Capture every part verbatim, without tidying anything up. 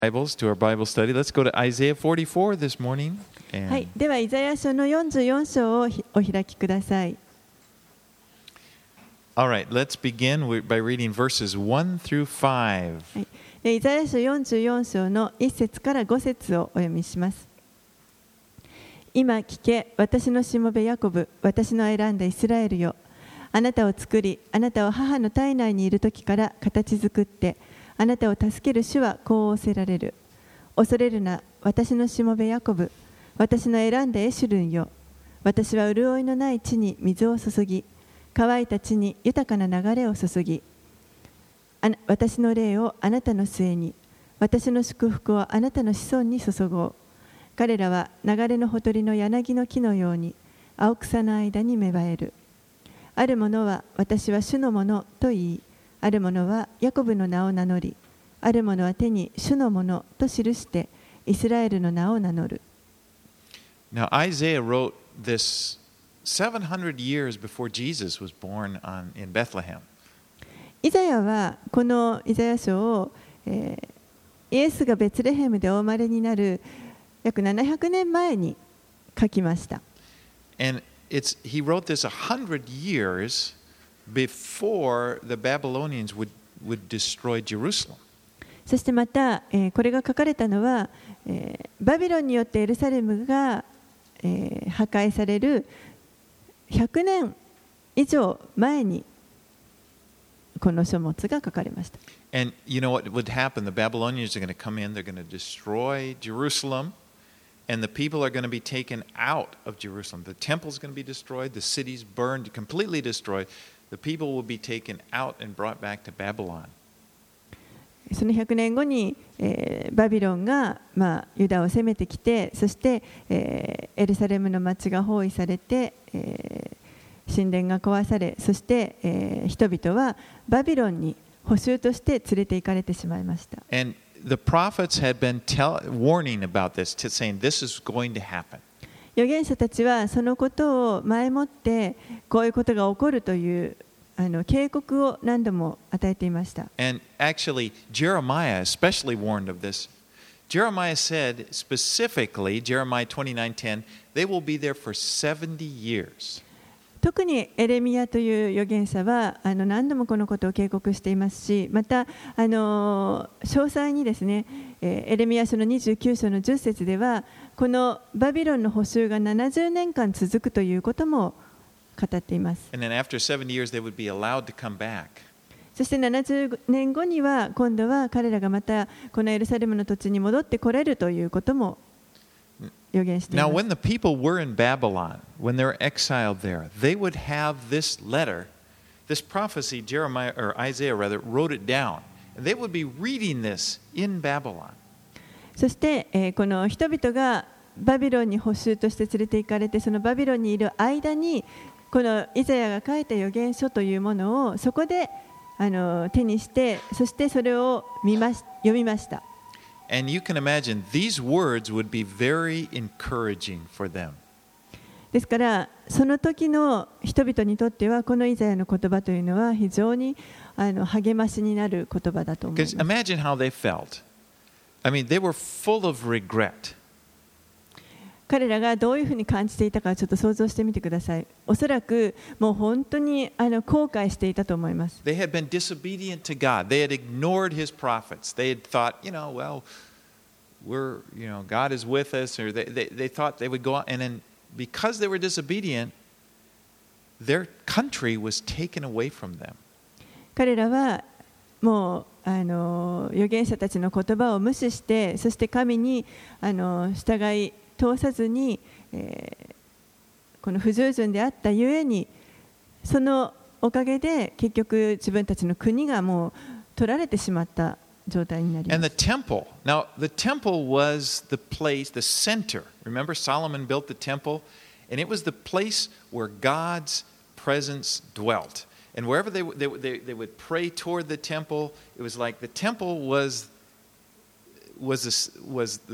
Bibles to our Bible study. Let's go to Isaiah forty-four this morning. はい、ではイザヤ書のよんじゅうよん章をお開きください。 All right, let's begin by reading verses one through five. はい、でイザヤ書よんじゅうよん章のいち節からご節をお読みします。今聞け、私のしもべヤコブ、私の選んだイスラエルよ。あなたを作り、あなたを母の体内にいる時から形作って、あなたを助ける主はこう仰せられる。恐れるな、私のしもべヤコブ、私の選んだエシュルンよ。私は潤いのない地に水を注ぎ、乾いた地に豊かな流れを注ぎ、あな私の霊をあなたの末に、私の祝福をあなたの子孫に注ごう。彼らは流れのほとりの柳の木のように、青草の間に芽生える。ある者は私は主のものと言い、ある者はヤコブの名を名乗り、ある者は手に主のものと記してイスラエルの名を名乗る。 Now Isaiah wrote this seven hundred years before Jesus was born on, in Bethlehem. イザヤはこのイザヤ書を、えー、イエスがベツレヘムでお生まれになる約ななひゃくねんまえに書きました。 And it's, he wrote this one hundred years before the Babylonians would, would destroy Jerusalem. そしてまた、えー、これが書かれたのは、えー、バビロンによってエルサレムが、えー、破壊されるひゃくねん以上前にこの書物が書かれました。 And you know what would happen? The Babylonians are going to come in, they're going to destroy Jerusalem, and the people are going to be taken out of Jerusalem. The temple is going to be destroyed, the city's burned, completely destroyed. The people will be taken out and brought back to Babylon. そのひゃくねんごに、えー、バビロンが、まあ、ユダを攻めてきて、そして、えー、エルサレムの町が包囲されて、えー、神殿が壊され、そして、えー、人々はバビロンに捕囚として連れて行かれてしまいました。 And the prophets had been tell, warning about this, to saying this is going to happen. 預言者たちはそのことを前もってこういうことが起こるというあの警告を何度も与えていました。 And actually, Jeremiah especially warned of this. Jeremiah said specifically, Jeremiah twenty-nine ten, they will be there for seventy years. 特にエレミヤという預言者はあの何度もこのことを警告していますし、またあの詳細にですね、エレミヤ書のにじゅうきゅう章のじゅっ節ではこのバビロンの捕囚がななじゅうねんかん続くということも語っています。 And then after seventy years, they would be allowed to come back. そしてななじゅうねんごには今度は彼らがまたこのエルサレムの土地に戻ってこれるということも予言しています。 Now, when the people were in Babylon, when they were exiled there, they would have this letter, this prophecy, Jeremiah or Isaiah rather, wrote it down, and they would be reading this in Babylon. そして、えー、この人々がバビロンに捕囚として連れて行かれて、そのバビロンにいる間にこのイザヤが書いた預言書というものをそこであの手にして、そしてそれを見まし読みました。 And you can imagine these words would be very encouraging for them. ですからその時の人々にとってはこのイザヤの言葉というのは非常にあの励ましになる言葉だと思います。 Because imagine how they felt. I mean, they were full of regret. 彼らがどういうふうに感じていたかちょっと想像してみてください。おそらくもう本当にあの後悔していたと思います。 They had been disobedient to God. They had ignored His prophets. They had thought, you know, well, we're, you know, God is with us, or they, they, they thought they would go on. And then because they were disobedient, their country was taken away from them. 彼らはもうあの預言者たちの言葉を無視して、そして神にあの従い通さずに、えー、この不従順であったゆえに、そのおかげで結局自分たちの国がもう取られてしまった状態になります。 And the temple. Now, the temple was the place, the center. Remember, Solomon built the temple, and it was the place where God's presence dwelt. And wherever they, they, they, they would pray toward the temple, it was like the temple was, was, a, was the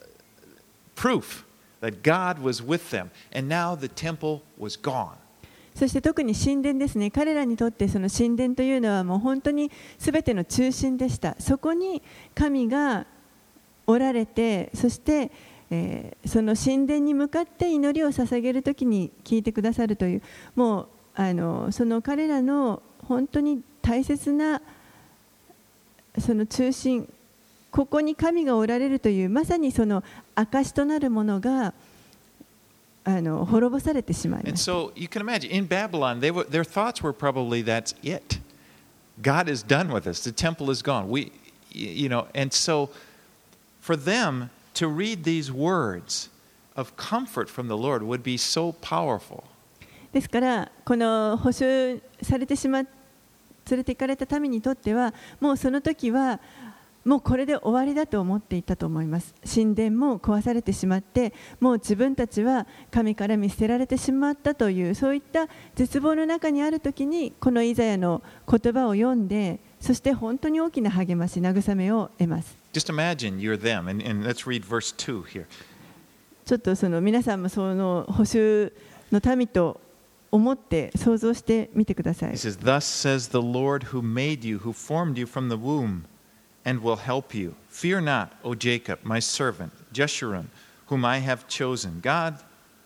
proof that God was with them. And now the temple was gone. そして特に神殿ですね。彼らにとってその神殿というのはもう本当にすべての中心でした。そこに神がおられて、そして、えー、その神殿に向かって祈りを捧げるときに聞いてくださるという、もうあのその彼らの本当に大切なその中心、ここに神がおられるというまさにその証となるものがあの滅ぼされてしまいま And した。 so you can imagine in Babylon, they were, their thoughts were probably that's it. God is done with us. The temple is gone. We, you know, and so for them to read these words of comfort from the Lord would be so powerful. ですからこの捕囚されてしま連れて行かれた民にとってはもうその時はもうこれで終わりだと思っていたと思います。神殿も壊されてしまって、もう自分たちは神から見捨てられてしまったという、そういった絶望の中にあるときに、このイザヤの言葉を読んで、そして本当に大きな励まし、慰めを得ます。 Just imagine you're them, and, and let's read verse two here. ちょっとその皆さんもその捕囚の民と思って想像してみてください。 He says, Thus says the Lord who made you, who formed you from the womb.And will help you. Fear not, O Jacob, my servant, Jeshurun, whom I have chosen. God,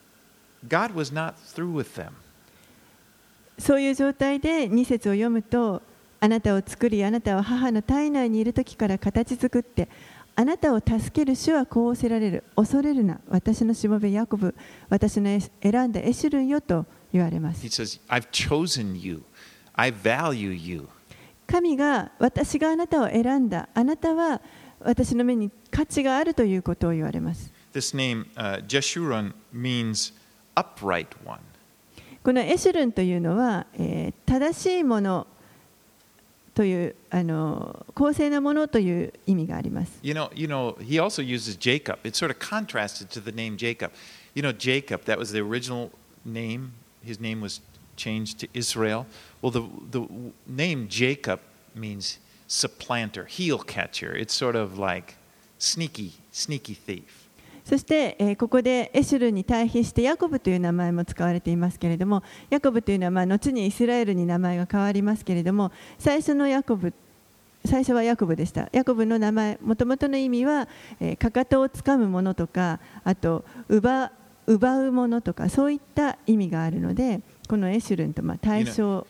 God was not through with them. そういう状態でに節を読むと、あなたを作り、あなたは母の体内にいる時から形作って、あなたを助ける主はこう仰せられる。恐れるな、私のしもべヤコブ、私の選んだエシュルンよと言われます。 He says, I've chosen you. I value you. 神が私があなたを選んだ、あなたは私の目に価値があるということを言われます。 This name, uh, Jeshurun, means upright one. このエシュルンというのは、えー、正しいものというあの公正なものという意味があります。 You know, you know, he also uses Jacob. It's sort of contrasted to the name Jacob. You know, Jacob, that was the original name. His name was changed to Israel. Well, the, the name Jacob means supplanter, heel catcher. It's sort of like sneaky, sneaky thief. そして、えー、ここでエシュルンに対比してヤコブという名前も使われていますけれども、ヤコブというのは、まあ、後にイスラエルに名前が変わりますけれども、最初のヤコブ、最初はヤコブでした。ヤコブの名前、もともとの意味は、えー、かかとをつかむものとか、あと奪、奪うものとか、そういった意味があるので、このエシュルンとまあ対象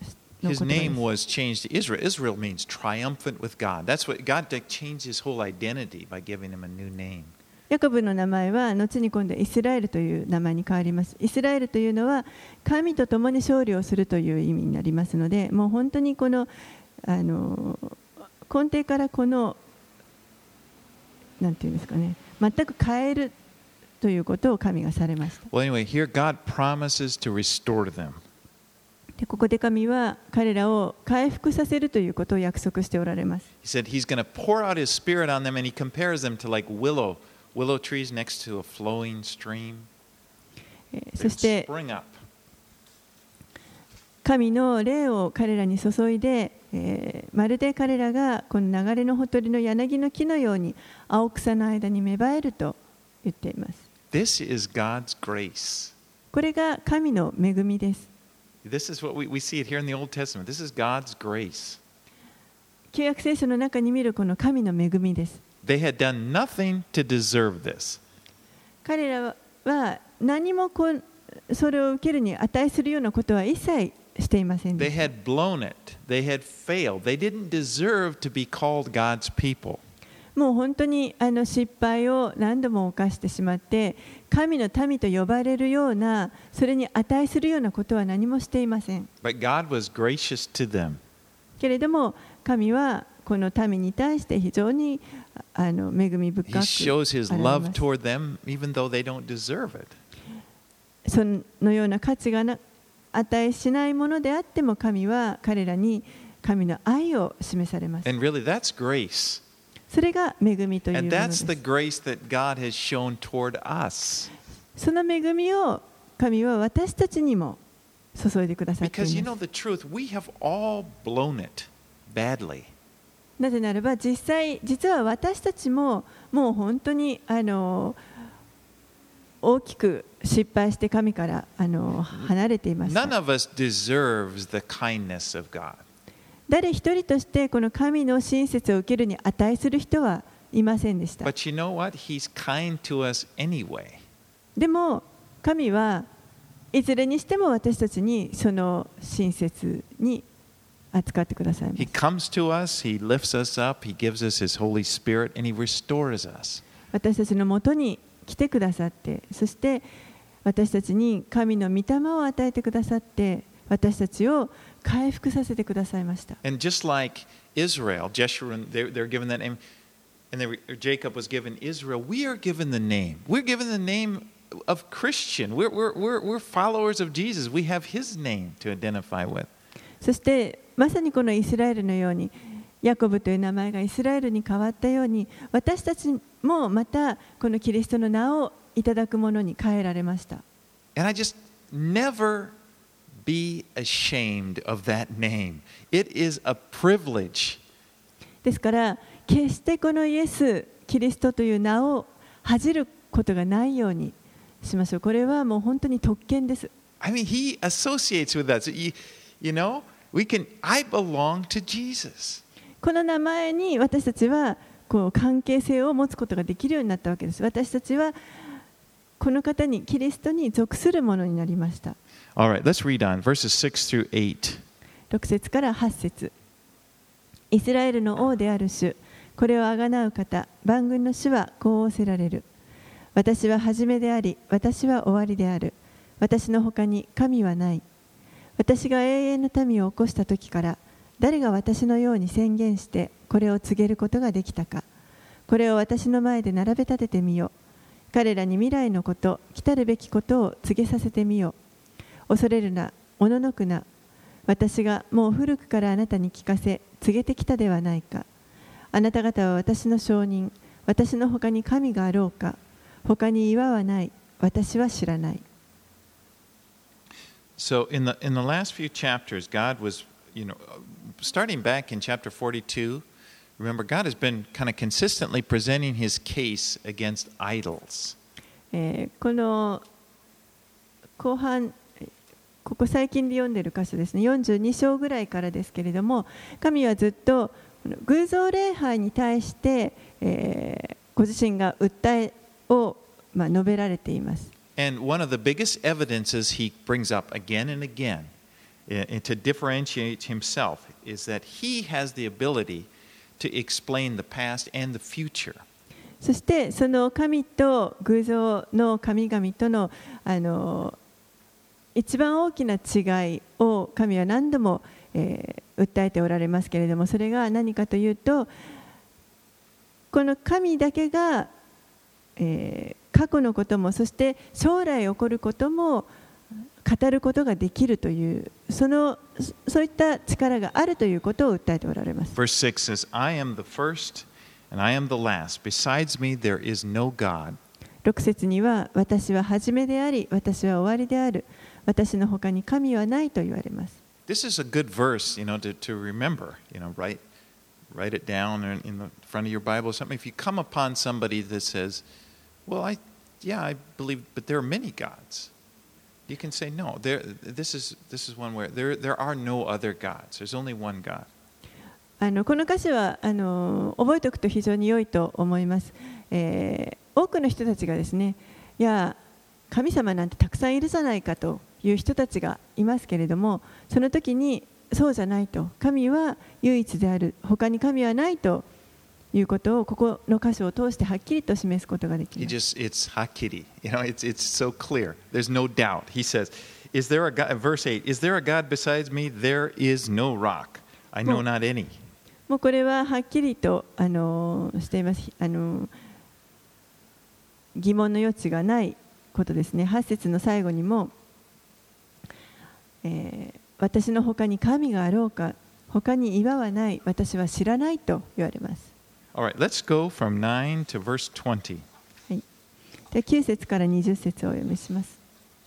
His name was changed to Israel. Israel means triumphant with God. That's what God changed his whole identity by giving him a new name. ヤコブの名前は後に今度イスラエルという名前に変わります。イスラエルというのは神と共に勝利をするという意味になりますので、もう本当にこのあの根底からこのなんていうんですかね、全く変えるということを神がされました。 Well, anyway, here God promises to restore them. でここで神は彼らを回復させるということを約束しておられます。 He said he's going to pour out his spirit on them, and he compares them to like willow, willow trees next to a flowing stream. そして神の霊を彼らに注いで、えー、まるで彼らがこの流れのほとりの柳の木のように青草の間に芽生えると言っています。 This is God's grace. これが神の恵みです。 This is what we, we see it here in the Old Testament. This is God's grace. 旧約聖書の中に見るこの神の恵みです。 They had done nothing to deserve this. 彼らは何もこそれを受けるに値するようなことは一切していませんで They した。 had blown it. They had failed. They didn't deserve to be called God's people. もう本当にあの失敗を何度も犯してしまって神の民と呼ばれるようなそれに値するようなことは何もしていません。 But God was gracious to them. けれども神はこの民に対して非常にあの恵み深く He shows his 現れ love ます。 toward them even though they don't deserve it. そのような価値がな値しないものであっても神は彼らに神の愛を示されます。 And really, that's grace. それが恵みというも And ので that's す。 the grace that God has shown toward us. その恵みを神は私たちにも注いでくださってい Because you ま know す。 the truth, we have all blown it badly. なぜならば実際実は私たちももう本当にあの大きく失敗して神からあの離れていました。 None of us deserves the kindness of God. 誰一人としてこの神の親切を受けるに値する人はいませんでした。 But you know what? He's kind to us anyway. でも神はいずれにしても私たちにその親切に扱ってくださいます。 He comes to us, He lifts us up, He gives us His Holy Spirit, and He restores us. 私たちのもとに来てくださって、そして私たちに神の御霊を与えてくださって、私たちを回復させてくださいました。 And just like Israel, Jeshurun, they, they're given that name, and they were, Jacob was given Israel, we are given the name. We're given the name of Christian. We're, we're, we're, we're followers of Jesus. We have His name to identify with. そしてまさにこのイスラエルのように、ヤコブという名前がイスラエルに変わったように、私たちもまたこのキリストの名をいただくものに変えられました。 And I just never be ashamed of that name. It is a privilege. ですから決してこのイエス・キリストという名を恥じることがないようにしましょう。これはもう本当に特権です。 I mean, He associates with us. You, you know, we can, I belong to Jesus. この名前に私たちはこう関係性を持つことができるようになったわけです。私たちはこの方に、キリストに属するものになりました。 All right, let's read on verses six through eight. ろく節からはち節。イスラエルの王である主、これをあがなう方、万軍の主はこう仰せられる。私は初めであり、私は終わりである。私の他に神はない。私が永遠の民を起こした時から、誰が私のように宣言してこれを告げることができたか。これを私の前で並べ立ててみよ。彼らに未来のこと、来たるべきことを告げさせてみよ。恐れるな、おののくな。私がもう古くからあなたに聞かせ、告げてきたではないか。あなた方は私の証人、私の他に神があろうか。他に岩はない、私は知らない。 So in the in the last few chapters, God was, you know, starting back in chapter forty-two, remember God has been kind of consistently presenting His case against idols. えーこの後半、ここ最近で読んでいる箇所ですね、よんじゅうに章ぐらいからですけれども、神はずっと偶像礼拝に対して、えーご自身が訴えを、まあ、述べられています。 And one of the biggest evidences He brings up again and again uh, to differentiate Himself is that He has the ability to explain the past and the future. そしてその神と偶像の神々とのあの一番大きな違いを神は何度も、えー、訴えておられますけれども、それが何かというと、この神だけが、えー、過去のことも、そして将来起こることも語ることができるという、そのそういった力があるということを訴えておられます。 Verse six says, I am the first and I am the last. Besides me, there is no God. ろく節には、私は初めであり、私は終わりである。私の他に神はないと言われます。 This is a good verse, you know, to, to remember, you know, write, write it down in, in the front of your Bible or something. If you come upon somebody that says, well, I, yeah, I believe, but there are many gods. You can say, no, there, this is, this is one where there, there are no other gods. There's only one God. あのこの歌詞はあの覚えておくと非常に良いと思います。えー、多くの人たちがですね、いや、神様なんてたくさんいるじゃないかという人たちがいますけれども、その時にそうじゃないと、神は唯一である、他に神はないということをここの箇所を通してはっきりと示すことができ He ます。 just, it's hakiri, you know, it's, it's so clear. There's no doubt. He says, is there a God, verse eight, is there a God besides me? There is no rock. I know not any. もうこれははっきりとあのしています。あの疑問の余地がないことですね。はち節の最後にも、えー、私の他に神があろうか、他に岩はない、私は知らないと言われます。 All right, let's go from nine to verse twenty. はい、できゅう節からにじゅう節をお読みします。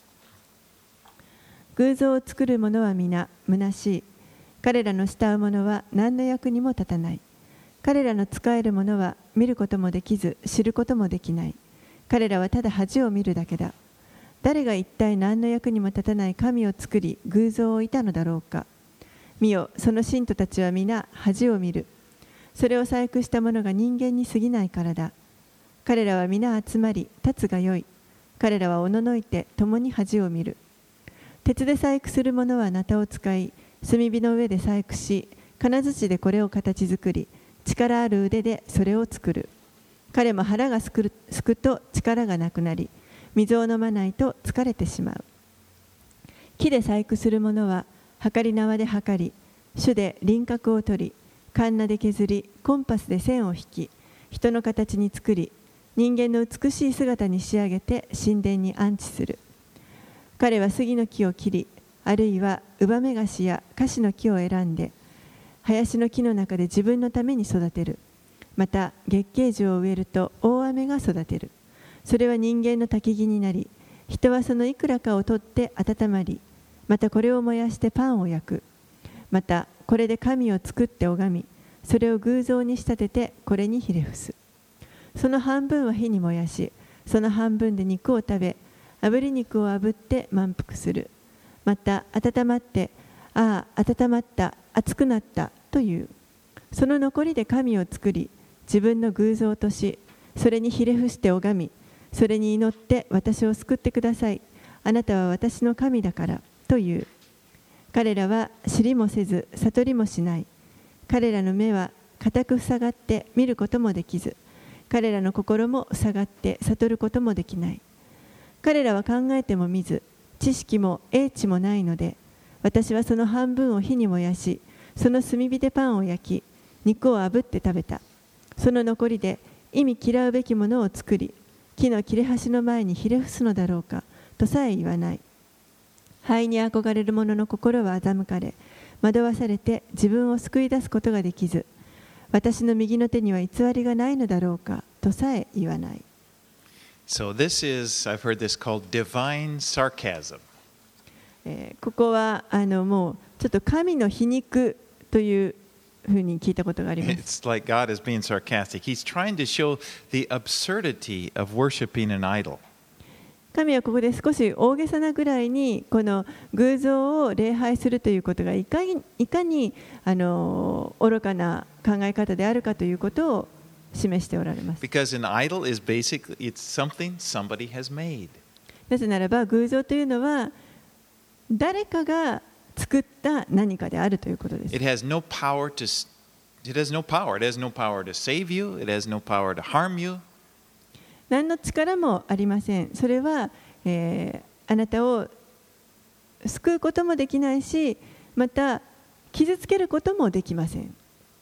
偶像を作る者は皆虚しい。彼らの慕う者は何の役にも立たない。彼らの仕える者は見ることもできず知ることもできない。 彼らはただ恥を見るだけだ。誰が一体何の役にも立たない神を作り偶像を置いたのだろうか。見よ、その信徒たちは皆恥を見る。それを細工した者が人間に過ぎないからだ。彼らは皆集まり立つがよい。彼らはおののいて共に恥を見る。鉄で細工する者はナタを使い、炭火の上で細工し、金槌でこれを形作り、力ある腕でそれを作る。彼も腹がすくるすくと力がなくなり、水を飲まないと疲れてしまう。木で細工する者は測り縄で測り、種で輪郭を取り、カンナで削り、コンパスで線を引き、人の形に作り、人間の美しい姿に仕上げて神殿に安置する。彼は杉の木を切り、あるいはウバメガシやカシの木を選んで、林の木の中で自分のために育てる。また月桂樹を植えると大雨が育てる。それは人間の焚き木になり、人はそのいくらかを取って温まり、またこれを燃やしてパンを焼く。またこれで神を作って拝み、それを偶像に仕立ててこれにひれ伏す。その半分は火に燃やし、その半分で肉を食べ、炙り肉を炙って満腹する。また温まって、ああ温まった、熱くなったという。その残りで神を作り、自分の偶像とし、それにひれ伏して拝み、それに祈って私を救ってください。あなたは私の神だからという。彼らは知りもせず悟りもしない。彼らの目は固く塞がって見ることもできず、彼らの心も塞がって悟ることもできない。彼らは考えても見ず、知識も英知もないので、私はその半分を火に燃やし、その炭火でパンを焼き、肉を炙って食べた。その残りで意味嫌うべきものを作り、木の切れ端の前にひれ伏すのだろうかとさえ言わない。灰に憧れる者の心は欺かれ、惑わされて自分を救い出すことができず、私の右の手には偽りがないのだろうかとさえ言わない。 So this is, I've heard this called divine sarcasm. えーここはあのもうちょっと神の皮肉というふうに聞いたことがあります。 It's like God is being sarcastic. He's trying to show the absurdity of worshiping an idol. 神はここで少し大げさなぐらいにこの偶像を礼拝するということがいかに、いかにあの愚かな考え方であるかということを示しておられます。 Because an idol is basically, it's something somebody has made. なぜならば偶像というのは誰かが作った何かであるということです。 It has no power to, it has no power. It has no power to save you. It has no power to harm you. 何の力もありません。それは、えーあなたを救うこともできないし、また傷つけることもできません。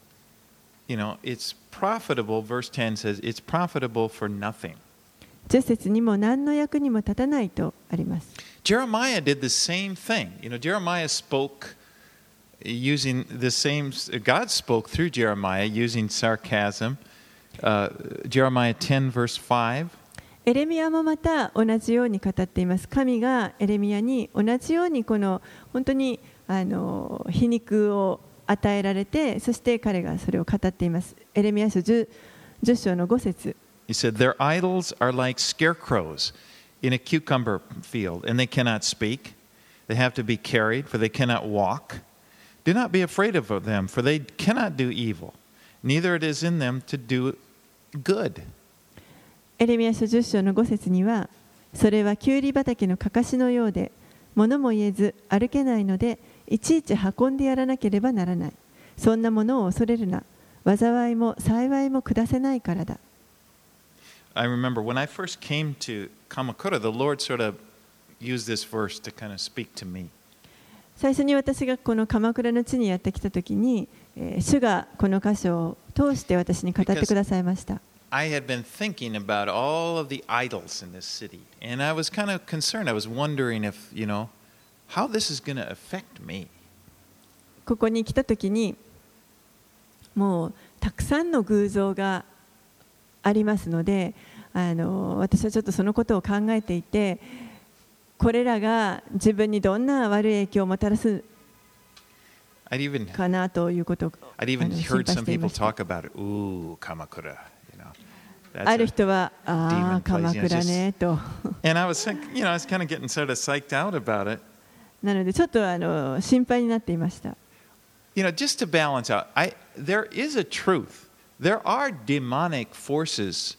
You know, it's profitable, verse ten says, it's profitable for nothing. じゅっ節にも何の役にも立たないとあります。 Jeremiah did the same thing. You know, Jeremiah spoke using the same, God spoke through Jeremiah using sarcasm. Uh, Jeremiah ten, verse five. エレミヤもまた同じように語っています。神がエレミヤに同じようにこの本当にあの皮肉を与えられて、そして彼がそれを語っています。エレミヤ書 10, 10章のご節。 He said, Their idols are like scarecrows in a cucumber field, and they cannot speak. They have to be carried, for they cannot walk. Do not be afraid of them, for they cannot do evil. Neither it is in them to do good. エレミヤ書じゅっ章のご節には、それはキュウリ畑のかかしのようで、物も言えず歩けないので、いちいち運んでやらなければならない。そんなものを恐れるな。災いも幸いも下せないからだ。 I remember when I first came to Kamakura, the Lord sort of used this verse to kind of speak to me. 最初に私がこの鎌倉の地にやってきたときに、えー主がこの箇所を通して私に語ってくださいました。 I had been thinking about all of the idols in this city, and I was kind of concerned. I was wondering if, you know, how this is going to affect me. ここに来たときに、もうたくさんの偶像がありますので、あの私はちょっとそのことを考えていて、これらが自分にどんな悪い影響をもたらす I'd even, かなということを I'd even あの心 heard 配 some していま people した。 talk about it. Ooh, Kamakura, you know. ある人は、ああ、鎌倉ねと。 And I was, you know, I was kind of getting sort of psyched out about it. なのでちょっとあの心配になっていました。 You know, just to balance out, I, there is a truth. There are demonic forces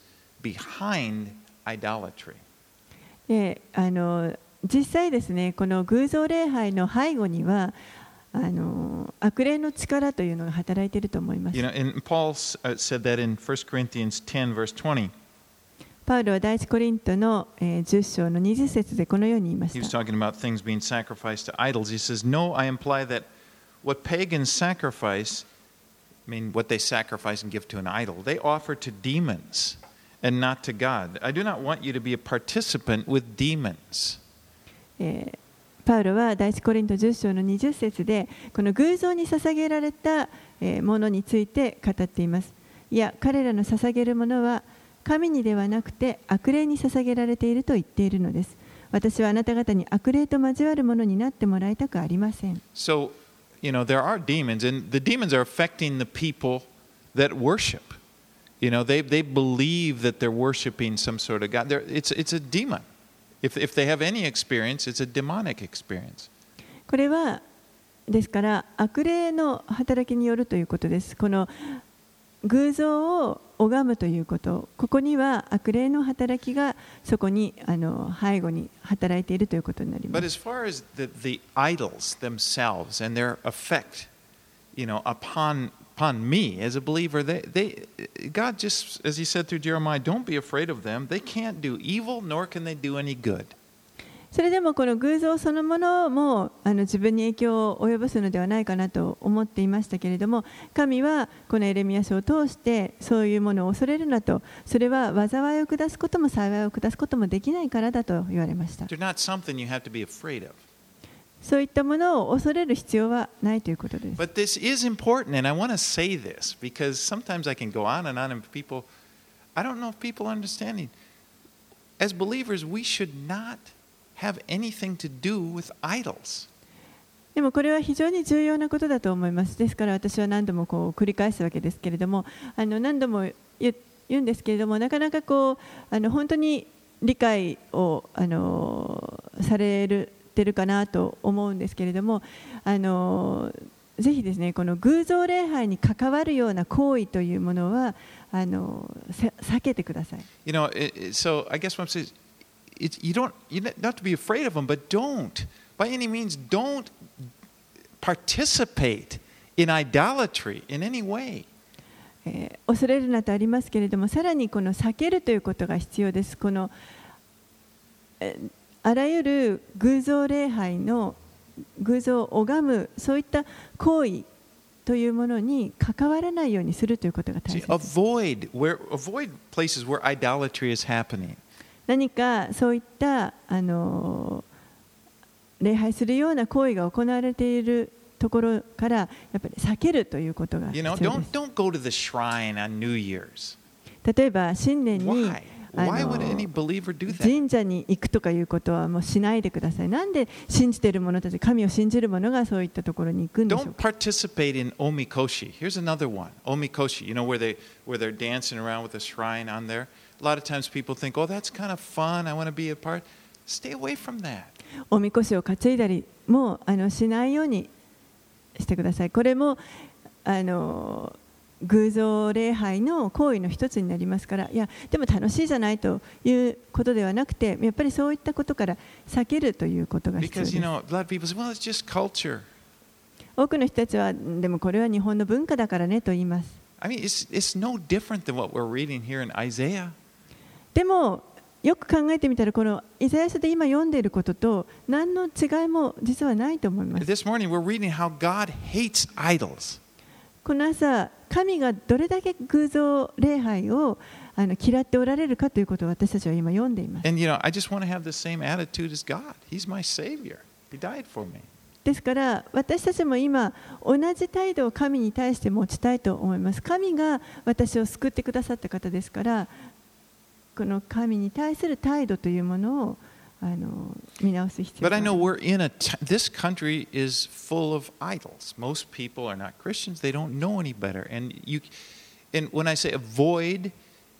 behind idolatry. で、あの実際ですね、この偶像礼拝の背後にはあの悪霊の力というのが働いていると思います。 You know, and Paul said that in First Corinthians ten, verse twenty. パウロは第一コリントのじゅっ章のにじゅっ節でこのように言いまし He was た。 talking about things being sacrificed to idols. He says, "No, I imply that what pagans sacrifice, I mean, what they sacrifice and give to an idol, they offer to demons and not to God. I do not want you to be a participant with demons." えーパウロは第一コリントじゅっ章のにじゅっ節でこの偶像に捧げられたものについて語っています。いや、彼らの捧げるものは神にではなくて悪霊に捧げられていると言っているのです。私はあなた方に悪霊と交わるものになってもらいたくありません。 So, you know, there are demons, and the demons are affecting the people that worship. You know, they, they believe that they're worshiping some sort of God. They're, it's, it's a demon. If, if they have any experience, it's a demonic experience. これはですから悪霊の働きによるということです。この偶像を拝むということ、ここには悪霊の働きがそこにあの背後に働いているということになります。 But as far as the, the idols themselves and their effect, you know, upon upon me as a believer, they, they, God just, as He said through Jeremiah, don't be afraid of them. They can't do evil, nor can they do any good. それでもこの偶像そのものもあの自分に影響を及ぼすのではないかなと思っていましたけれども、神はこのエレミヤ書を通してそういうものを恐れるなと、それは災いを下すことも幸いを下すこともできないからだと言われました。 They're not something you have to be afraid of. そういったものを恐れる必要はないということです。 But this is important, and I want to say this because sometimes I can go on and on, and people, I don't know if people are understanding. As believers, we should not have anything to do with idols. でもこれは非常に重要なことだと思います。ですから私は何度もこう繰り返すわけですけれども、あの何度も言うんですけれども、なかなかこうあの本当に理解をあのされるてるかなと思うんですけれども、あのぜひですね、この偶像礼拝に関わるような行為というものはあの避けてください。 You know, it, it, so I guess what I'm saying is, it's, you don't, you not to be afraid of them, but don't, by any means, don't participate in idolatry in any way. えー、恐れるなとありますけれども、さらにこの避けるということが必要です。この、えーあらゆる偶像礼拝の偶像を拝むそういった行為というものに関わらないようにするということが大切です。 Avoid where avoid places where idolatry is happening. 何かそういったあの礼拝するような行為が行われているところからやっぱり避けるということが必 You 要 know, です。 don't don't go to the shrine on New Year's. 例えば新年に Why? あ Why の would any believer do that? 神社に行くとかいうことはもうしないでください。なんで信じている者たち、神を信じる者がそういったところに行くんでしょう Don't か。 participate in omikoshi. Here's another one. Omikoshi, you know, where they where they're dancing around with a shrine on there. A lot of times people think, "Oh, that's kind of fun. I want to be a part." Stay away from that. おみこしを担いだりもあのしないようにしてください。これもあの偶像礼拝の行為の一つになりますから、いやでも楽しいじゃないということではなくて、やっぱりそういったことから避けるということが必要で Because す。 you know, a lot of people say, "Well, it's just culture." 多くの人たちはでもこれは日本の文化だからねと言います。 I mean, it's it's no different than what we're reading here in Isaiah. でもよく考えてみたら、このイザヤ書で今読んでいることと何の違いも実はないと思います。 This morning we're reading how God hates idols. この朝、神がどれだけ偶像礼拝をあの嫌っておられるかということを私たちは今読んでいます。 And you know, I just want to have the same attitude as God. He's my Savior. He died for me. ですから私たちも今同じ態度を神に対して持ちたいと思います。神が私を救ってくださった方ですから、この神に対する態度というものをあの見直す必要 But があ I り know ます。 we're in a t- this country is full of idols. Most people are not Christians. They don't know any better. And you and when I say avoid,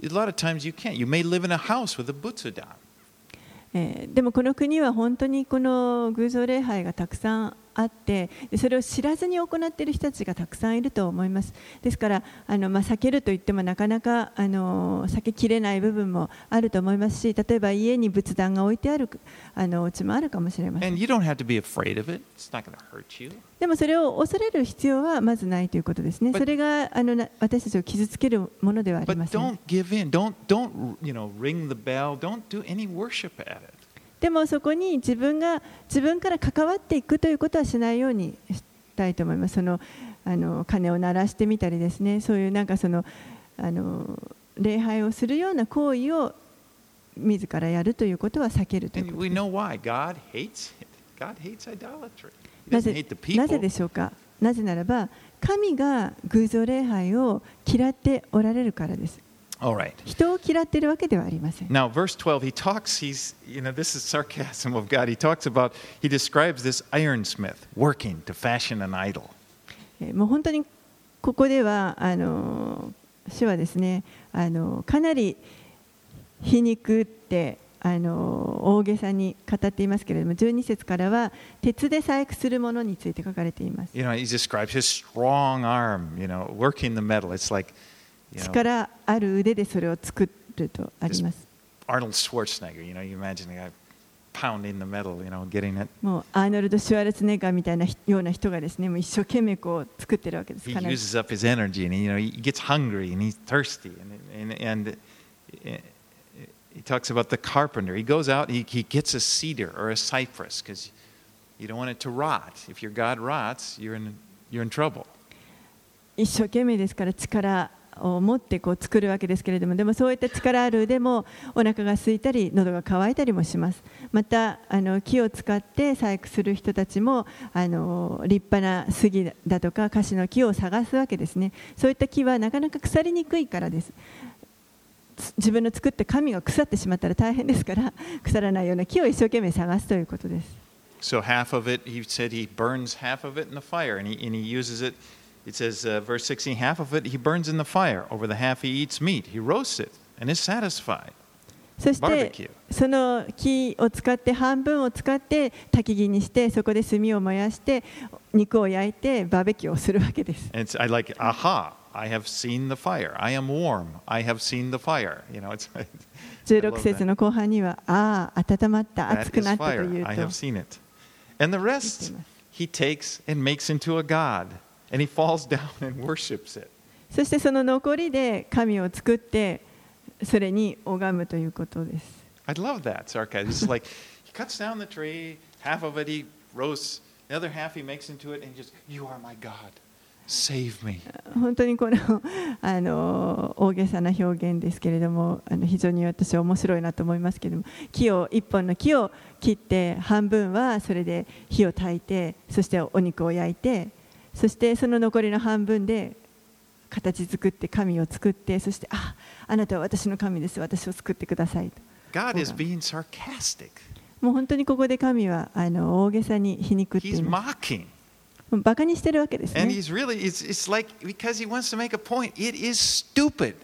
a lot of times you can't. You may live in a house with a butsudan. えーでもこの国は本当にこの偶像礼拝がたくさんあって、でそれを知らずに行っている人たちがたくさんいると思います。ですからあの、まあ、避けるといってもなかなかあの避けきれない部分もあると思いますし、例えば家に仏壇が置いてあるあのお家もあるかもしれません。 And you don't have to be afraid of it. It's not going to hurt you. でもそれを恐れる必要はまずないということですね。 But- それがあのな私たちを傷つけるものではあり But ません。 don't give in. Don't don't you know ring the bell. Don't do any worship at it. でもそこに自分が自分から関わっていくということはしないようにしたいと思います。そのあの鐘を鳴らしてみたりですね、そういうなんかそのあの礼拝をするような行為を自らやるということは避けるという And こと we です。 know why. God hates it. God hates idolatry. He な doesn't ぜ hate the なぜ people. でしょうか。なぜならば神が偶像礼拝を嫌っておられるからです。 All right. 人を嫌っているわけではありません。 Now, verse twelve, he talks, he's, you know, this is sarcasm of God. He talks about, he describes this ironsmith working to fashion an idol. えーもう本当にここではあの主はですね、あのかなり皮肉ってあの大げさに語っていますけれども、じゅうに節からは鉄で細工するものについて書かれています。 You know, he describes his strong arm, you know, working the metal. It's like, you know, 力ある腕でそれを作るとあります。 Arnold Schwarzenegger, you know, you imagine the guy pounding the metal, you know, getting it. もうアーノルド・シュワルツェネッガーみたいなような人がですね、もう一生懸命こう作ってるわけです。 He かなり uses up his energy and, you know, he gets hungry and he's thirsty. And, and, and he talks about the carpenter. He goes out, he, he gets a cedar or a cypress because you don't want it to rot. If your God rots, you're in, you're in trouble. 一生懸命ですから力を持ってこう作るわけですけれども、でもそういった力ある腕もお腹が空いたり喉が渇いたりもします。またあの木を使って細工する人たちもあの立派な杉だとか樫の木を探すわけですね。そういった木はなかなか腐りにくいからです。自分の作った神が腐ってしまったら大変ですから、腐らないような木を一生懸命探すということです。 So half of it, he said he burns half of it in the fire, and he, and he uses it. It says, uh, verse sixteen, half of it he burns in the fire. Over the half he eats meat. He roasts it and is satisfied. そしてその木を使って半分を使って焚き木にして、そこで炭を燃やして肉を焼いてバーベキューをするわけです。 And it's, I like, aha, I have seen the fire. I am warm. I have seen the fire. You know, it's じゅうろく節の後半には、ああ、温まった、熱 that く is なったと fire. いう I と have seen it. And the rest he takes and makes into a god. And he falls down and worships it. そしてその残りで神を作ってそれに拝むということです。 I love that sarcasm. It's like he cuts down the tree, half of it he roasts, the other half he makes into it, and he just, you are my God, save me. 本当にこのあの大げさな表現ですけれども、あの非常に私は面白いなと思いますけれども、木を一本の木を切って半分はそれで火を焚いて、そしてお肉を焼いて、そしてその残りの半分で形作って神を作って、そしてあ、あなたは私の神です、私を作ってくださいと。 God is being sarcastic. もう本当にここで神はあの大げさに皮肉ってい He's ます。 mocking. もうバカにしてるわけです And ね。 he's really, it's, it's like, because he wants to make a point, it is stupid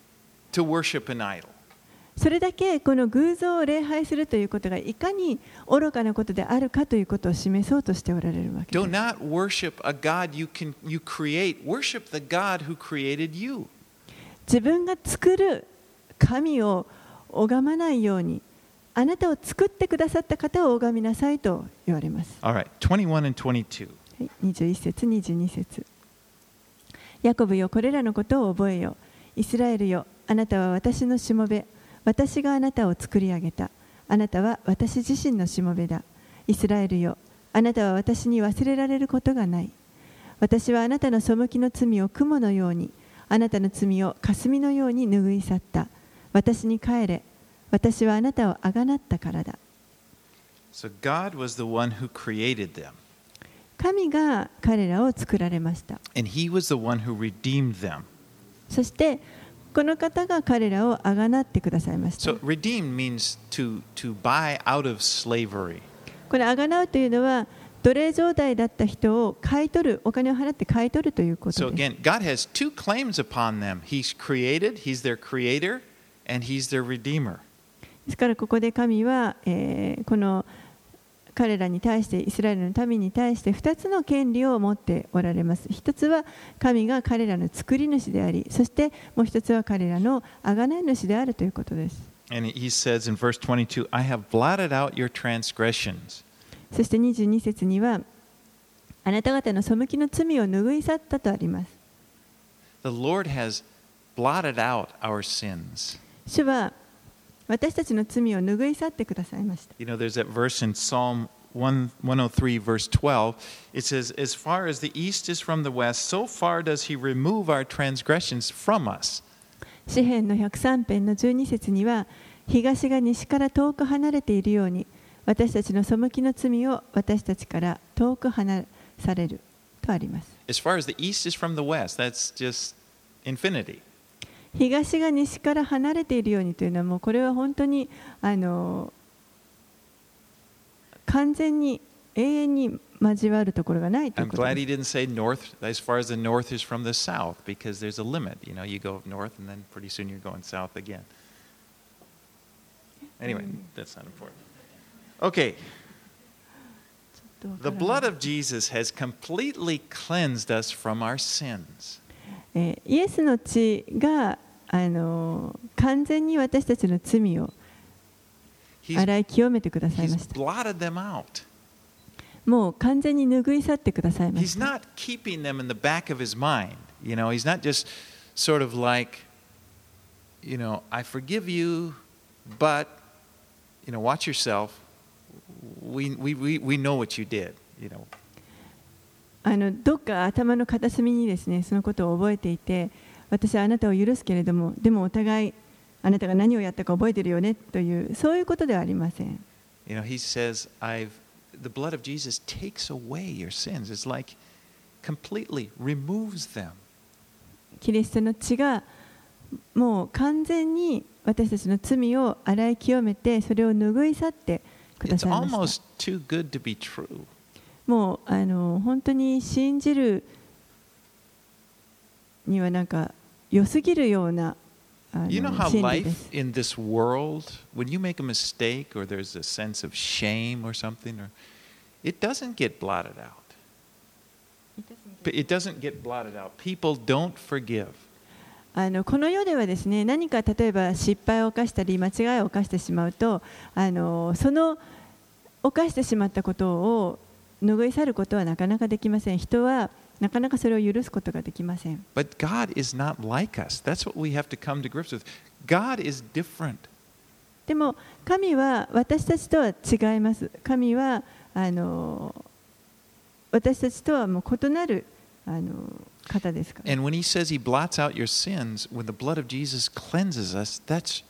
to worship an idol. それだけこの偶像を礼拝するということがいかに愚かなことであるかということを示そうとしておられるわけで Do す。 not worship a God you can you create. Worship the God who created you. 自分が作る神を拝まないように、あなたを作ってくださった方を拝みなさいと言われます。 All right, twenty-one and twenty-two. はい、にじゅういち節、にじゅうに節。ヤコブよ、これらのことを覚えよ。イスラエルよ、あなたは私のしもべ。私があなたを作り上げた。あなたは私自身のしもべだ。イスラエルよ、あなたは私に忘れられることがない。私はあなたの背きの罪を雲のように、あなたの罪を霞のように拭い去った。私に帰れ。私はあなたをあがなったからだ。 So God was the one who created them. 神が彼らを作られました。 And he was the one who redeemed them. そしてこの方が彼らをあがなってくださいました。 So redeem means to, to buy out of slavery. このあがなうというのは奴隷状態だった人を買い取る、お金を払って買い取るということ So です。 again, God has two claims upon them. He's created, he's their creator, and He's their Redeemer. ですからここで神は、えー、この彼らに対して、イスラエルの民に対してふたつの権利を持っておられます。ひとつは神が彼らの作り主であり、そしてもうひとつは彼らの贖い主であるということです。 And He says in verse twenty-two, I have blotted out your transgressions. そしてにじゅうに節には、あなた方の背きの罪を拭い去ったとあります。 The Lord has blotted out our sins. 主は私たちの罪を拭い去ってくださいました。 You know, there's that verse in Psalm one oh three, verse twelve. It says, As far as the east is from the west, so far does He remove our transgressions from us. 詩編のひゃくさん編のじゅうに節には、東が西から遠く離れているように、私たちの背きの罪を私たちから遠く離されるとあります。 As far as the east is from the west, that's just infinity. 東が西から離れているようにというのは、もうこれは本当にあの完全に永遠に交わるところがないという I'm こと glad で He す。 didn't say north, as far as the north is from the south, because there's a limit. You know, you go north and then pretty soon you're going south again. Anyway, that's not important. Okay. The blood of Jesus has completely cleansed us from our sins. えーイエスの血があの完全に私たちの罪を He's, 洗い清めてください he's ました。 blotted them out. もう完全に拭い去ってくださいま He's した。 not keeping them in the back of his mind. You know, he's not just sort of like, you know, I forgive you, but, you know, watch yourself. We, we, we, we know what you did, you know. あのどっか頭の片隅にですね、そのことを覚えていて、私はあなたを許すけれども、でもお互いあなたが何をやったか覚えてるよねという、そういうことではありません。 You know, he says, I've, the blood of Jesus takes away your sins. It's like completely removes them. キリストの血がもう完全に私たちの罪を洗い清めて、それを拭い去ってくだ It's さいました。 almost too good to be true. もうあの本当に信じるにはなんか良すぎるようなあの You know how 真理で life す。 in this world, when you make a mistake or there's a sense of shame or something, or it doesn't get blotted out. It doesn't get blotted out. People don't forgive. あのこの世ではですね、何か例えば失敗を犯したり間違いを犯してしまうと、あのその犯してしまったことを拭い去ることはなかなかできません。人はなかなかそれを許すことができません。 But God is not like us. That's what we have to come to grips with. God is different. でも神は私たちとは違います。神はあの私たちとはもう異なるあの方ですから。 And when he says he blots out your sins, when the blood of Jesus cleanses us, that's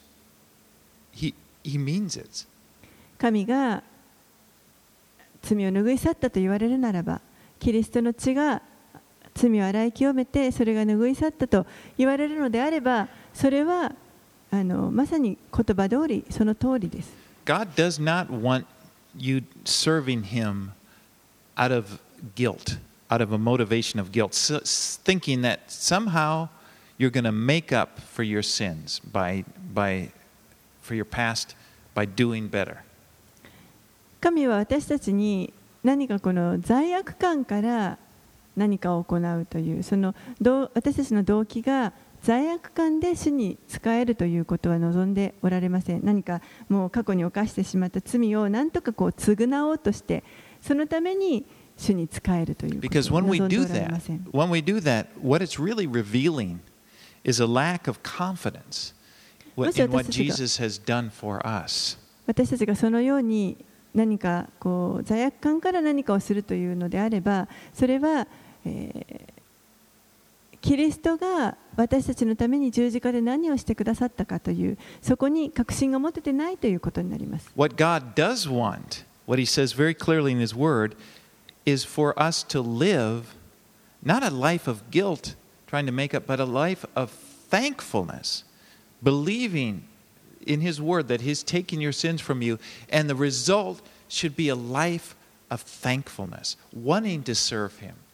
he he means it. 神が罪を拭い去ったと言われるならば、キリストの血が罪を洗い清めてそれが拭い去ったと言われるのであれば、それはあのまさに言葉通りその通りです。 God does not want you serving him out of guilt, out of a motivation of guilt, so, thinking that somehow you're going to make up for your sins by by for your past by doing better. 神は私たちに何かこの罪悪感から何かを行うという、その私たちの動機が罪悪感で主に仕えるということは望んでおられません。何かもう過去に犯してしまった罪を何とかこう償おうとして、そのために主に仕えるということを Because when we 望んで do おられ that, ません。 when we do that, what it's really revealing is a lack of confidence in what Jesus has done for us. 私たちがそのように何かこう罪悪感から何かをするというのであれば、それは、えー、キリストが私たちのために十字架で何をしてくださったかという、そこに確信が持ててないということになります。 What God does want, what he says very clearly in his word, is for us to live not a life of guilt trying to make up, but a life of thankfulness, believing in his word that he's taking your sins from you, and the result should be a life of thankfulness, wanting to serve him.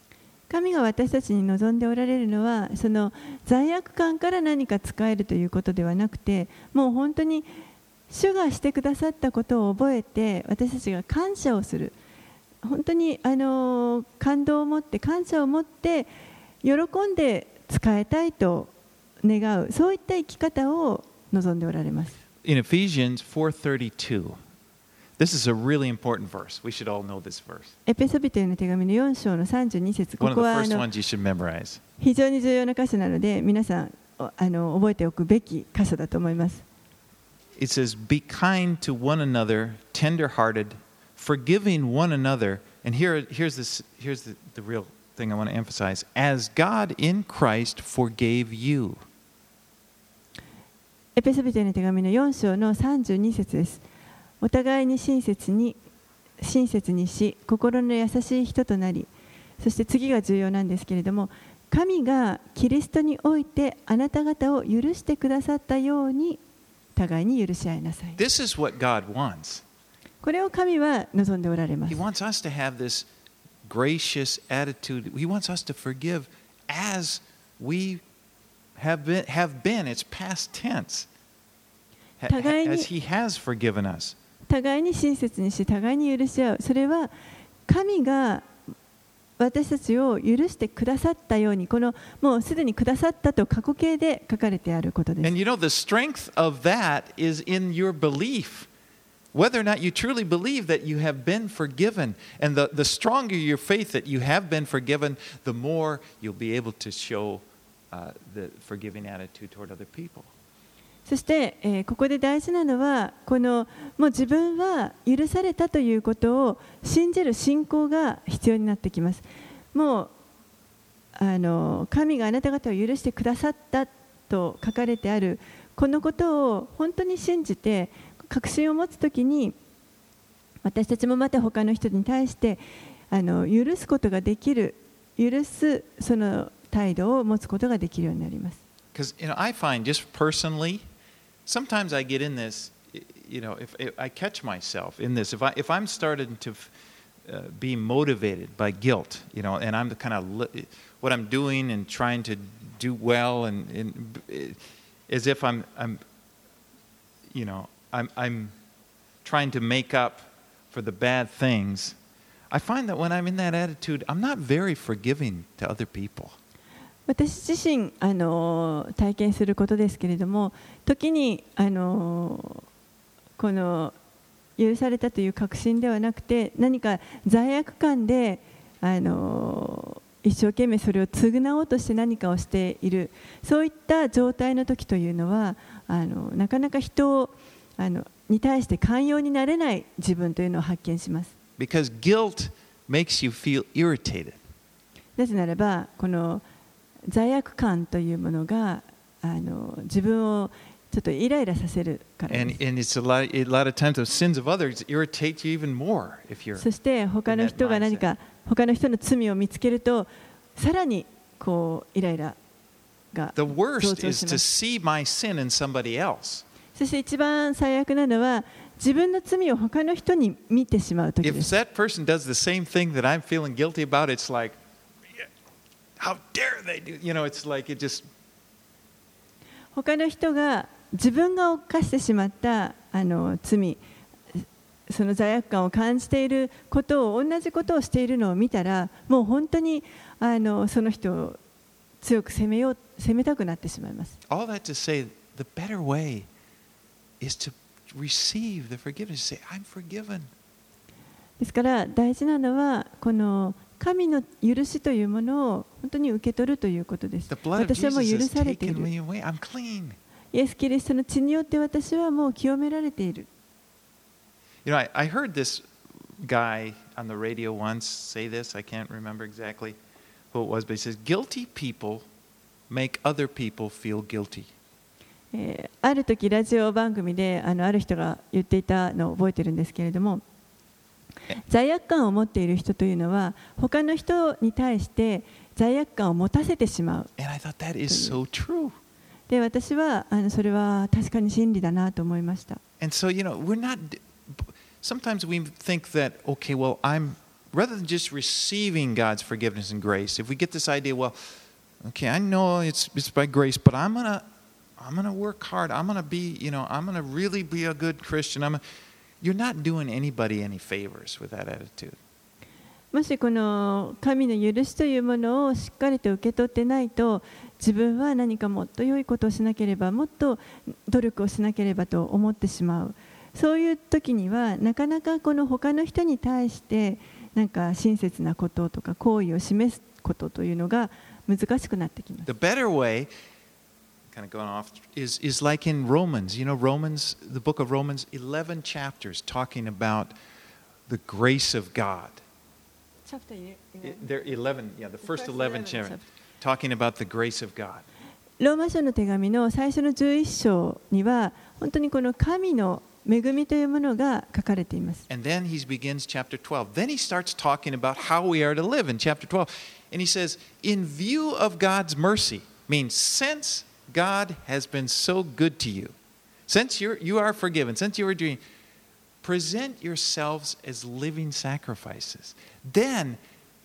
神が私たちに望んでおられるのは、その罪悪感から何か使えるということではなくて、もう本当に主がしてくださったことを覚えて、私たちが感謝をする、本当にあの感動を持って、感謝を持って、喜んで使えたいと願う、そういった生き方を望んでおられます。 In Ephesians four thirty-two, this is a really important verse. We should all know this verse. エペソビトへの手紙のよん章のさんじゅうに節、こ One of こ the はあ first の ones you should memorize. 非常に重要な箇所なので、皆さんあの覚えておくべき箇所だと思います。 It says, "Be kind to one another, tender-hearted, forgiving one another." And here, here's this, here's the, the real thing I want to emphasize. As God in Christ forgave you. エペソビトへの手紙のよん章のさんじゅうに節です。お互いに親切に親切にし、心の優しい人となり、そして次が重要なんですけれども、神がキリストにおいてあなた方を許してくださったように、互いに許し合いなさい。 This is what God wants. これを神は望んでおられます。 He wants us to have this gracious attitude. He wants us to forgive as we have been, have been. It's past tense. Ha- 互いに As He has forgiven us. 互いに親切にし、互いに許し合う。それは神が私たちを許してくださったように、このもうすでにくださったと過去形で書かれてあることです。 And you know, the strength of that is in your belief. Whether or not you truly believe that you have been forgiven. And the, the stronger your faith that you have been forgiven, the more you'll be able to show uh, the forgiving attitude toward other people. そして、えーここで大事なのは、このもう自分は許されたということを信じる信仰が必要になってきます。もうあの神があなた方を許してくださったと書かれてあるこのことを本当に信じて確信を持つときに、私たちもまた他の人に対してあの許すことができる、許すその態度を持つことができるようになります。 Because you know, I find just personally, sometimes I get in this. You know, if, if I catch myself in this, if I if I'm starting to uh, be motivated by guilt, you know, and I'm kind of li- what I'm doing and trying to do well, and, and as if I'm I'm, you know, I'm I'm trying to make up for the bad things. I find that when I'm in that attitude, I'm not very forgiving to other people. 私自身あの体験することですけれども、時にあのこの許されたという確信ではなくて、何か罪悪感であの一生懸命それを償おうとして何かをしている、そういった状態の時というのはあのなかなか人をあのに対して寛容になれない自分というのを発見します。 Because guilt makes you feel irritated. なぜならば、この罪悪感というものがあの自分をちょっとイライラさせるからです。 And, and it's a lot, a lot of times the sins of others irritate you even more if you're. そして他の人が何か他の人の罪を見つけると、さらにこうイライラが The 増 worst 長 is し to ます。 see my sin in somebody else. そして一番最悪なのは、自分の罪を他の人に見てしまう時 If です。 that person does the same thing that I'm feeling guilty about, it's like, how dare they do? You know, it's like it just. 他の人が自分が犯してしまったあの罪、その罪悪感を感じていることを、同じことをしているのを見たら、もう本当にあのその人を強く責めよう、責めたくなってしまいます。 All that to say, the better way is to receive the forgiveness. Say, I'm forgiven. ですから大事なのは、この神の許しというものを本当に受け取るということです。 The blood of 私はもう Jesus 許 has されてい taken る。 me away. I'm clean. イエス・キリストの血によって私はもう清められている。 You know, I, I heard this guy on the radio once say this. I can't remember exactly who it was, but he says, guilty people make other people feel guilty. えーある時ラジオ番組であのある人が言っていたのを覚えてるんですけれども、罪悪感を持っている人というのは他の人に対して罪悪感を持たせてしまう。 And I thought that is so true. で、私はあのそれは確かに真理だなと思いました。 And so, you know, we're not, sometimes we think that, okay, well, I'm rather than just receiving God's forgiveness and grace, if we get this idea, well, okay, I know it's it's by grace, but I'm gonna I'm gonna work hard. I'm gonna be, you know, I'm gonna really be a good Christian. I'm, you're not doing anybody any favors with that attitude. もしこの神の許しというものをしっかりと受け取ってないと、自分は何かもっと良いことをしなければ、もっと努力をしなければと思ってしまう。そういう時にはなかなかこの他の人に対してなんか親切なこととか好意を示すことというのが難しくなってきます。 The better way, kind of going off, is is like in Romans. You know, Romans, the book of Romans, eleven chapters talking about the grace of God. They're eleven, yeah, the first eleven chapters talking about the grace of God. ローマ書の手紙の最初のじゅういっ章には本当にこの神の恵みというものが書かれています。 And then he begins chapter twelve. Then he starts talking about how we are to live in chapter twelve. And he says, in view of God's mercy, means since God has been so good to you, since you're, you are forgiven, since you are doing, present yourselves as living sacrifices. Then,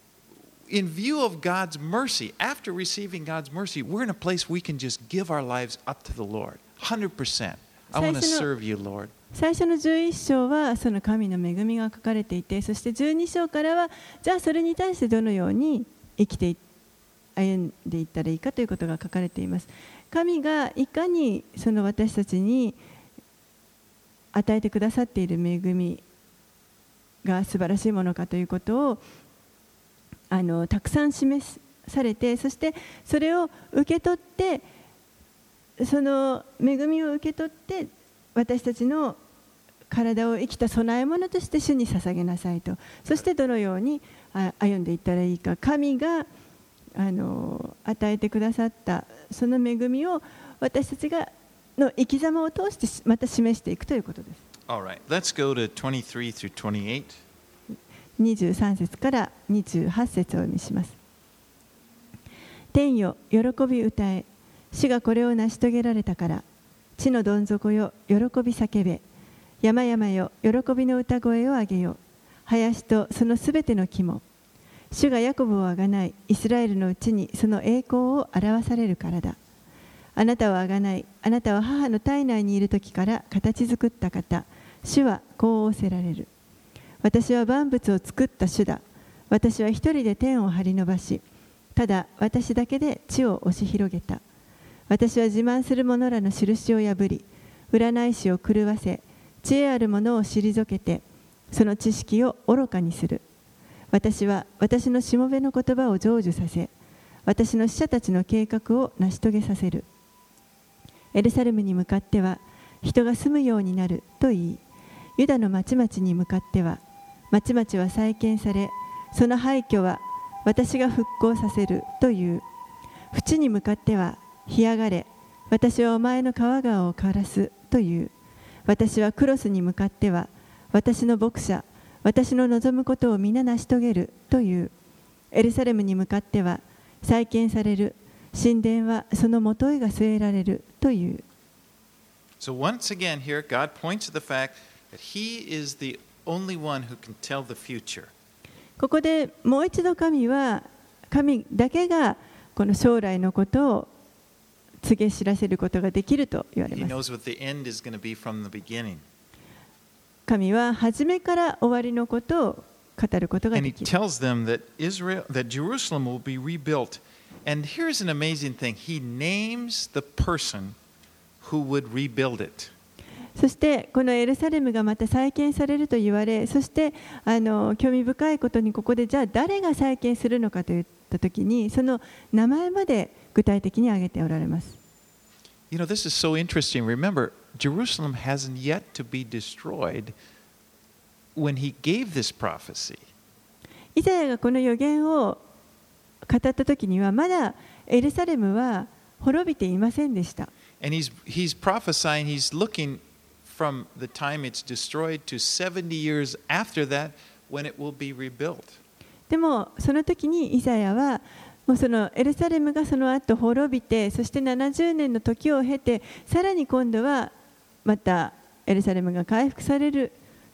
in view of God's mercy, after receiving God's mercy, we're in a place we can just give our lives up to the Lord, one hundred percent. I want to serve you, Lord. 最初のじゅういっ章はその神の恵みが書かれていて、そしてじゅうに章からはじゃあそれに対してどのように生きて歩んでいったらいいかということが書かれています。神がいかにその私たちに与えてくださっている恵みが素晴らしいものかということをあのたくさん示されて、そしてそれを受け取って、その恵みを受け取って私たちの体を生きた供え物として主に捧げなさいと。そしてどのように歩んでいったらいいか、神があの与えてくださったその恵みを私たちがの生き様を通してまた示していくということです。 All right. Let's go to twenty-three through twenty-eight. にじゅうさん節からにじゅうはち節をお読みします。天よ、喜び歌え。主がこれを成し遂げられたから。地のどん底よ、喜び叫べ。山々よ、喜びの歌声を上げよ。林とそのすべての木も。主がヤコブをあがない、イスラエルのうちにその栄光を表されるからだ。あなたをあがない、あなたは母の体内にいる時から形作った方。主はこう仰せられる。私は万物を作った主だ。私は一人で天を張り伸ばし、ただ私だけで地を押し広げた。私は自慢する者らの印を破り、占い師を狂わせ、知恵ある者を退けて、その知識を愚かにする。私は私のしもべの言葉を成就させ、私の使者たちの計画を成し遂げさせる。エルサレムに向かっては、人が住むようになると言い、ユダの町々に向かっては、町々は再建され、その廃墟は私が復興させるという。淵に向かっては、干上がれ、私はお前の川川を枯らすという。私はクロスに向かっては、私の牧者、私の望むことを皆成し遂げるという。エルサレムに向かっては、再建される。神殿はそのもといが据えられるという。 So once again here, God points to the fact that He is the only one who can tell the future. ここでもう一度神は、神だけがこの将来のことを告げ知らせることができると言われます。神は初めから終わりのことを語ることができる。 And he tells them that Israel, that Jerusalem will be rebuilt. And here's an amazing thing. He names the person who would rebuild it. そしてこのエルサレムがまた再建されると言われ、そしてあの興味深いことにここでじゃあ誰が再建するのかといったときに、その名前まで具体的に挙げておられます。 You know, this is so interesting. Remember, Jerusalem hasn't yet to be destroyed when he gave this prophecy. イザヤがこの予言を語ったときには、まだエルサレムは滅びていませんでした。 And he's, he's prophesying, he's looking from the time it's destroyed to seventy years after that when it will be rebuilt. でもその時にイザヤはもうそのエルサレムがその後滅びて、そしてななじゅうねんの時を経て、さらに今度はまたエルサレムが回復される、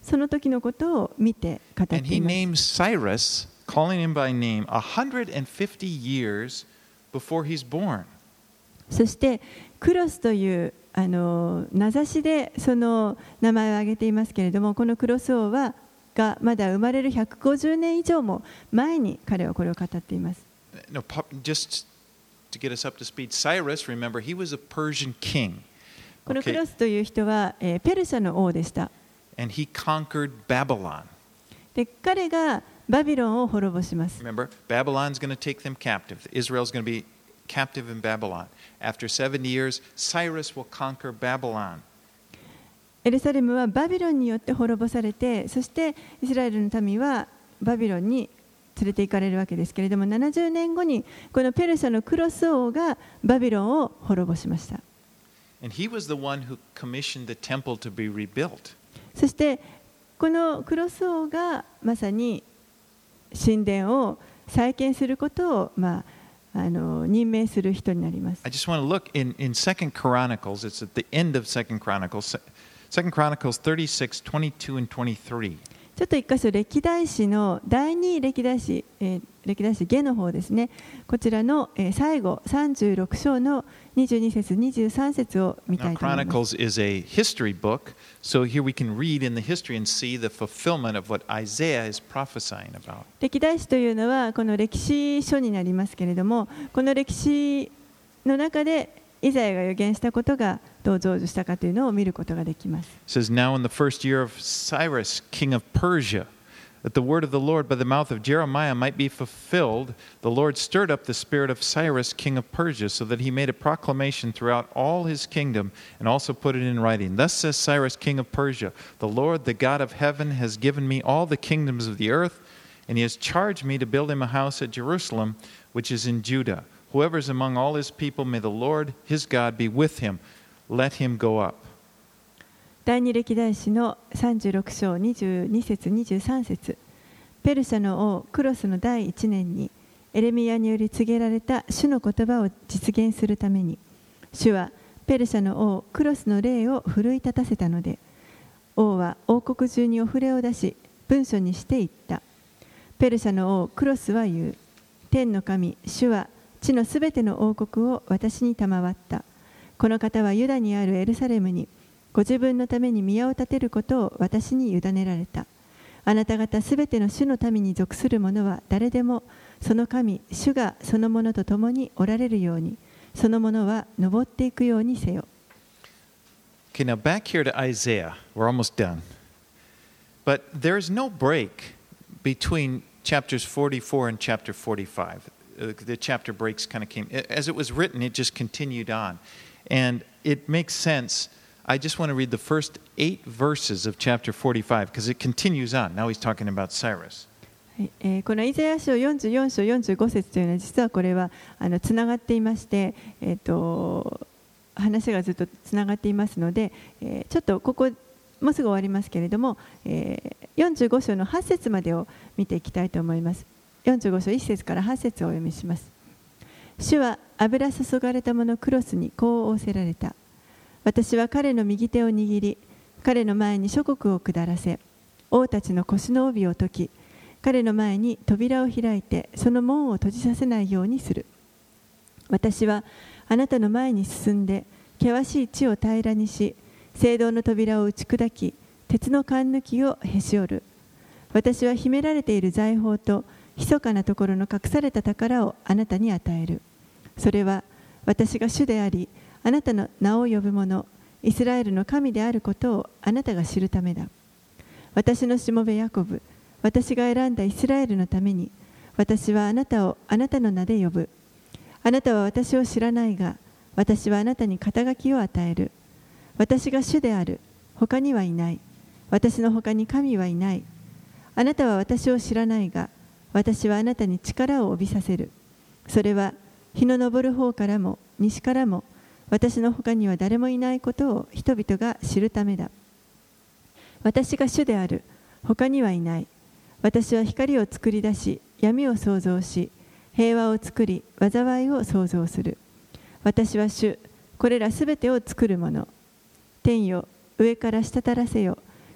その時のことを見て語ってい And he ます。 names Cyrus, calling him by name, one hundred fifty years before he's born. そしてクロスというあの名指しでその名前を挙げていますけれども、このクロス王はがまだ生まれるひゃくごじゅうねん以上も前に彼はこれを語っています。 No, just to get us up to speed, Cyrus, remember, he was a Persian king. このク Okay? ロスという人は、えーペルシャの王でした。 And he conquered Babylon. で彼がバビロンを滅ぼします。 Remember, Babylon's going to take them captive. Israel's going to be captive in Babylon. After seventy years, Cyrus will conquer Babylon. エルサレムはバビロンによって滅ぼされて、そしてイスラエルの民はバビロンに連れて行かれるわけですけれども、ななじゅうねんごにこのペルシャのクロス王がバビロンを滅ぼしました。 And he was the one who commissioned the temple to be rebuilt. そしてこのクロス王がまさに神殿を再建することを、まあ、あの任命する人になります。 I just want to look in, in Second Chronicles, it's at the end of Second Chronicles, Second Chronicles thirty-six, twenty-two and twenty-three. ちょっと一箇所、歴代史のだいに歴代史、えー、歴代史下の方ですね、こちらの、えー、最後さんじゅうろく章のにじゅうに節、にじゅうさん節を見た Now, いと思います。 Chronicles is a history book, so here we can read in the history and see the fulfillment of what Isaiah is prophesying about. 歴代史というのはこの歴史書になりますけれども、この歴史の中でイザヤが予言したことがどう成就したかというのを見ることができます。 It says, Now in the first year of Cyrus, king of Persia, that the word of the Lord by the mouth of Jeremiah might be fulfilled, the Lord stirred up the spirit of Cyrus, king of Persia, so that he made a proclamation throughout all his kingdom and also put it in writing. Thus says Cyrus, king of Persia, the Lord, the God of heaven, has given me all the kingdoms of the earth, and he has charged me to build him a house at Jerusalem, which is in Judah. Whoever is among all his people, may the Lord, his God, be with him. Let him go up. 第二歴代史のさんじゅうろく章にじゅうに節、にじゅうさん節、ペルシャの王クロスの第一年にエレミヤにより告げられた主の言葉を実現するために、主はペルシャの王クロスの霊を奮い立たせたので、王は王国中にお触れを出し文書にして言った。ペルシャの王クロスは言う。天の神主は地のすべての王国を私に賜った。この方はユダにあるエルサレムにご自分のために宮を建てることを私に委ねられた。あなた方すべての主の民に属する者は誰でもその神主がその者と共におられるように、その者は登っていくようにせよ。 Okay, now back here to Isaiah. We're almost done. But there's no break between chapters forty-four and chapter forty-five. Uh, the chapter breaks kind of came. As it was written, it just continued on. And it makes sense. I just want to read the first eight verses of chapter forty-five because it continues on. Now he's talking about Cyrus. はいえー、このイザヤ書よんじゅうよん章よんじゅうご節というのは実はこれはあのつながっていまして、えー、と話がずっとつながっていますので、えー、ちょっとここもうすぐ終わりますけれども、えー、よんじゅうご章のはち節までを見ていきたいと思います。よんじゅうご章いち節からはち節をお読みします。主は油注がれた者クロスにこう仰せられた。私は彼の右手を握り、彼の前に諸国を下らせ、王たちの腰の帯を解き、彼の前に扉を開いて、その門を閉じさせないようにする。私はあなたの前に進んで、険しい地を平らにし、聖堂の扉を打ち砕き、鉄の栓抜きをへし折る。私は秘められている財宝と、密かなところの隠された宝をあなたに与える。それは私が主であり、あなたの名を呼ぶ者、イスラエルの神であることをあなたが知るためだ。私のしもべヤコブ、私が選んだイスラエルのために、私はあなたをあなたの名で呼ぶ。あなたは私を知らないが、私はあなたに肩書きを与える。私が主である。他にはいない。私の他に神はいない。あなたは私を知らないが、私はあなたに力を帯びさせる。それは日の昇る方からも西からも、私の他には誰もいないことを人々が知るためだ。私が主である。他にはいない。私は光を作り出し、闇を創造し、平和を作り、災いを創造する。私は主、これらすべてを作るもの。天よ、上から滴らせよ。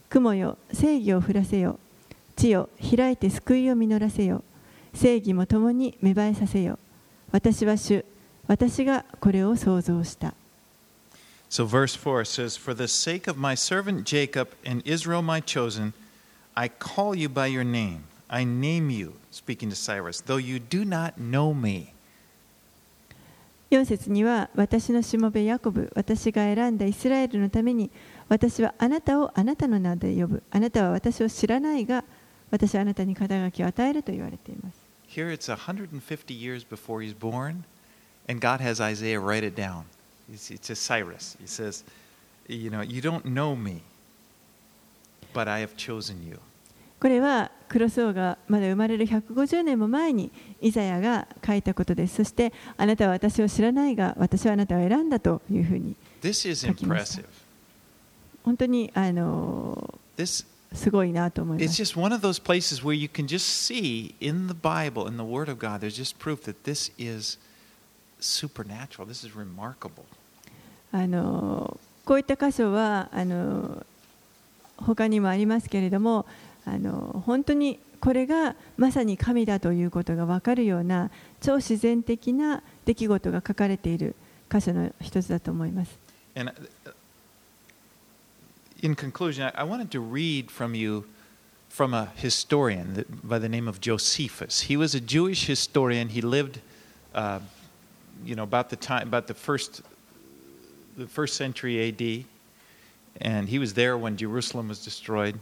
雲よ正義を降らせよ、地よ開いて救いを実らせよ、正義も共に芽生えさせよ。私は主、私がこれを創造した。 So verse four says, For the sake of my servant Jacob and Israel my chosen, I call you by your name. I name you, speaking to Cyrus, though you do not know me. よん節には、私のしもべヤコブ、私が選んだイスラエルのために、私はあなたをあなたの名で呼ぶ。あなたは私を知らないが、私はあなたに肩書きを与えると言われています。 Here it's one hundred fifty years before he's born, and God has Isaiah write it down. It's, it's a Cyrus. He says, you know, you don't know me, but I have chosen you. これはクロス王がまだ生まれるひゃくごじゅうねんも前にイザヤが書いたことです。そしてあなたは私を知らないが私はあなたを選んだというふうに書きました。本当にあのすごいなと思います。 It's just one of those places where you can just see in the Bible, in the Word of God, there's just proof that this is supernatural. This is remarkable. あのこういった箇所はあの他にもありますけれども、あの本当にこれがまさに神だということが分かるような超自然的な出来事が書かれている箇所の一つだと思います。 And in conclusion, I wanted to read from you from a historian by the name of Josephus. He was a Jewish historian. He lived, uh, you know, about the time, about the first, the first century A D, and he was there when Jerusalem was destroyed.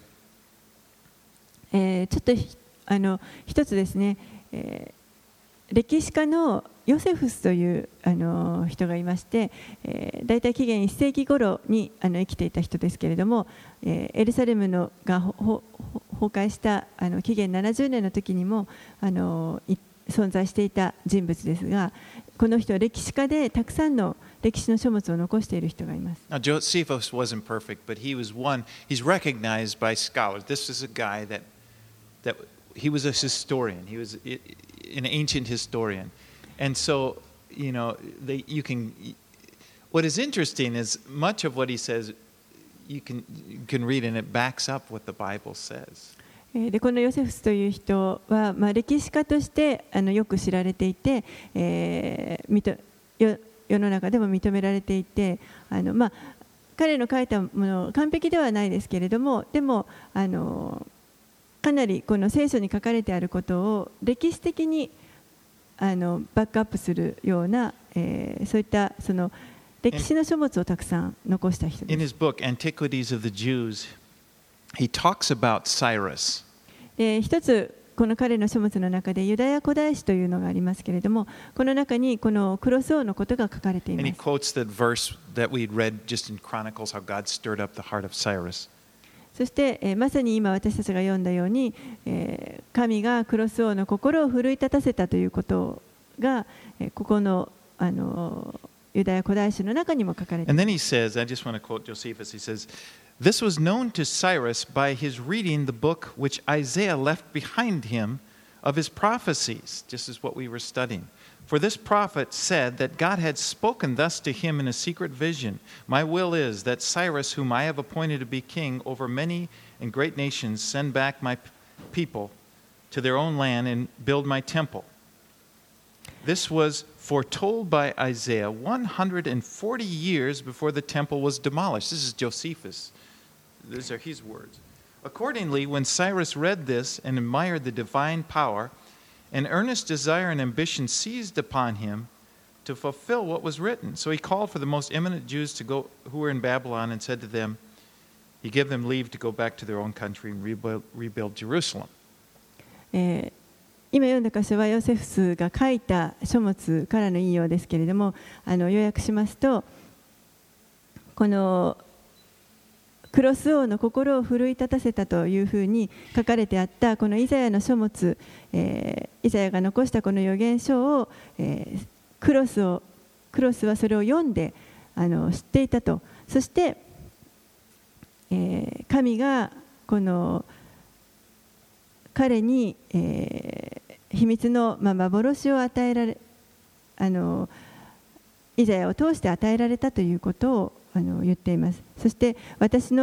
えー、ちょっとあの一つですね、えー、歴史家のヨセフスというあの人がいまして、えー、大体紀元いっ世紀頃にあの生きていた人ですけれども、えー、エルサレムのがほほ崩壊したあの紀元ななじゅうねんの時にもあの存在していた人物ですが、この人は歴史家でたくさんの歴史の書物を残している人がいます。 Now, Josephus wasn't perfect, but he was one. He's recognized by scholars. This is a guy that that he was a historian. He was an ancient historian, and so you know they, you can. What is interesting is much of what he says you can you can read, and it backs up what the Bible says. でこのヨセフスという人は、まあ、歴史家としてあのよく知られていて、えー、みとよ世の中でも認められていて、あの、まあ、彼の書いたもの完璧ではないですけれども、でもあのかなりこの聖書に書かれてあることを歴史的にあのバックアップするような、えー、そういったその歴史の書物をたくさん残した人です。 In his book, Antiquities of the Jews, he talks about Cyrus. で一つこの彼の書物の中でユダヤ古代史というのがありますけれども、この中にこのクロス王のことが書かれています。 And he quotes that verse that we read just in Chronicles, how God stirred up the heart of Cyrus. そして、えー、まさに今私たちが読んだように、えー、神がクロス王の心を奮い立たせたということが、えー、ここの、あのユダヤ古代史の中にも書かれています。 And then he says, I just want to quote Josephus, he says, This was known to Cyrus by his reading the book which Isaiah left behind him of his prophecies, just as what we were studying. For this prophet said that God had spoken thus to him in a secret vision. My will is that Cyrus, whom I have appointed to be king over many and great nations, send back my people to their own land and build my temple. This was foretold by Isaiah one hundred forty years before the temple was demolished. This is Josephus. These are his words. Accordingly, when Cyrus read this and admired the divine power, an earnest desire and ambition seized upon him to fulfill what was written. So he called for the most eminent Jews to go, who were in Babylon, and said to them, he gave them leave to go back to their own country and rebuild, rebuild Jerusalem. えー、今読んだ箇所はヨセフスが書いた書物からの引用ですけれども、あの要約しますと、このクロス王の心を奮い立たせたというふうに書かれてあったこのイザヤの書物、えー、イザヤが残したこの預言書を、えー、クロスをクロスはそれを読んであの知っていたと。そして、えー、神がこの彼に、えー、秘密の、まあ、幻を与えられあのイザヤを通して与えられたということをあの言っています。そして私の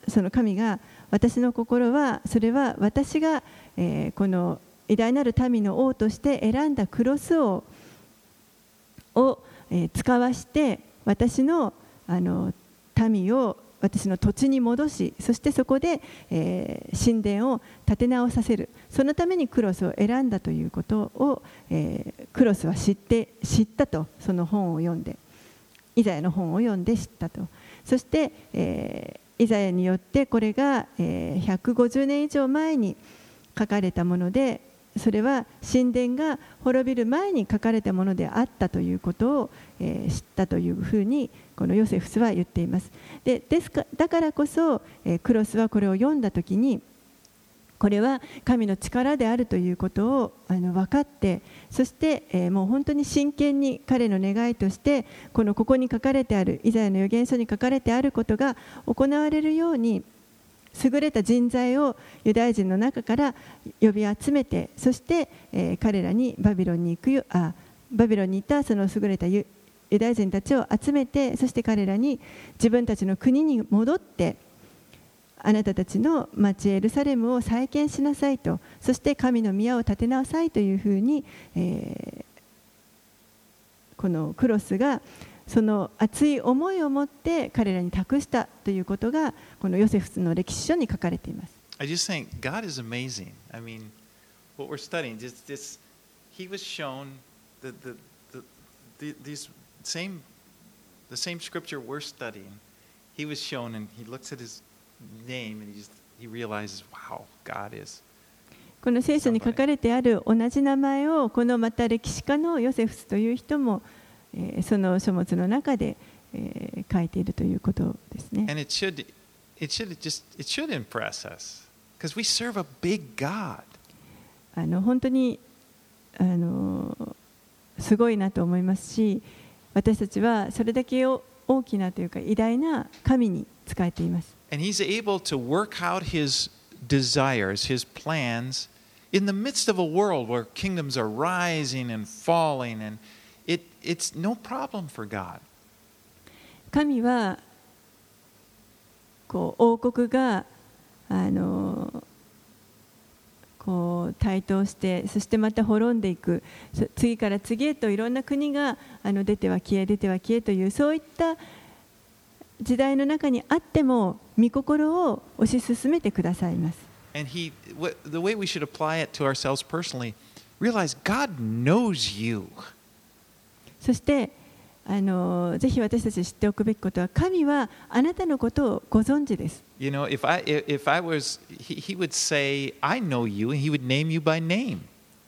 その神が私の心はそれは私が、えー、この偉大なる民の王として選んだクロス王を、えー、使わして私の、あの民を私の土地に戻し、そしてそこで、えー、神殿を建て直させる、そのためにクロスを選んだということを、えー、クロスは知って知ったと、その本を読んで、イザヤの本を読んで知ったと。そして、えー、イザヤによってこれが、えー、ひゃくごじゅうねん以上前に書かれたもので、それは神殿が滅びる前に書かれたものであったということを、えー、知ったというふうにこのヨセフスは言っています。で、ですか、だからこそ、えー、クロスはこれを読んだときに、これは神の力であるということをあの分かって、そして、えー、もう本当に真剣に彼の願いとしてこのここに書かれてあるイザヤの預言書に書かれてあることが行われるように、優れた人材をユダヤ人の中から呼び集めて、そして、えー、彼らにバビロンに行くよあバビロンにいたその優れたユユダヤ人たちを集めて、そして彼らに自分たちの国に戻って、あなたたちの町エルサレムを再建しなさいと、そして神の宮を建てなさいというふうに、えー、このクロスがその熱い思いを持って彼らに託したということがこのヨセフスの歴史書に書かれています。 I just think God is amazing. I mean, what we're studying, just this, He was shown the the the, the these same the same scripture we're studying. He was shown, and he looks at his name, and he just he realizes, wow, God is. この聖書に書かれてある同じ名前をこのまた歴史家のヨセフスという人もその書物の中で書いているということですね。 And it should, it should just, it should impress us, because we serve a big God. あの本当にあのすごいなと思いますし、私たちはそれだけ大きなというか偉大な神に仕えています。 And He's able to work out His desires, His plans, in the midst of a world where kingdoms are rising and falling, and It, it's no problem for God. 神はこう王国があのこう台頭して、そしてまた滅んでいく、次から次へといろんな国があの出ては消え出ては消えという、そういった時代の中にあっても御心を推し進めてくださいます。 And he, the way we should apply it to ourselves personally, realize God knows you. そしてあのぜひ私たち知っておくべきことは、神はあなたのことをご存知です。 You know, if I if I was, he, he would say, "I know you," and he would name you by name.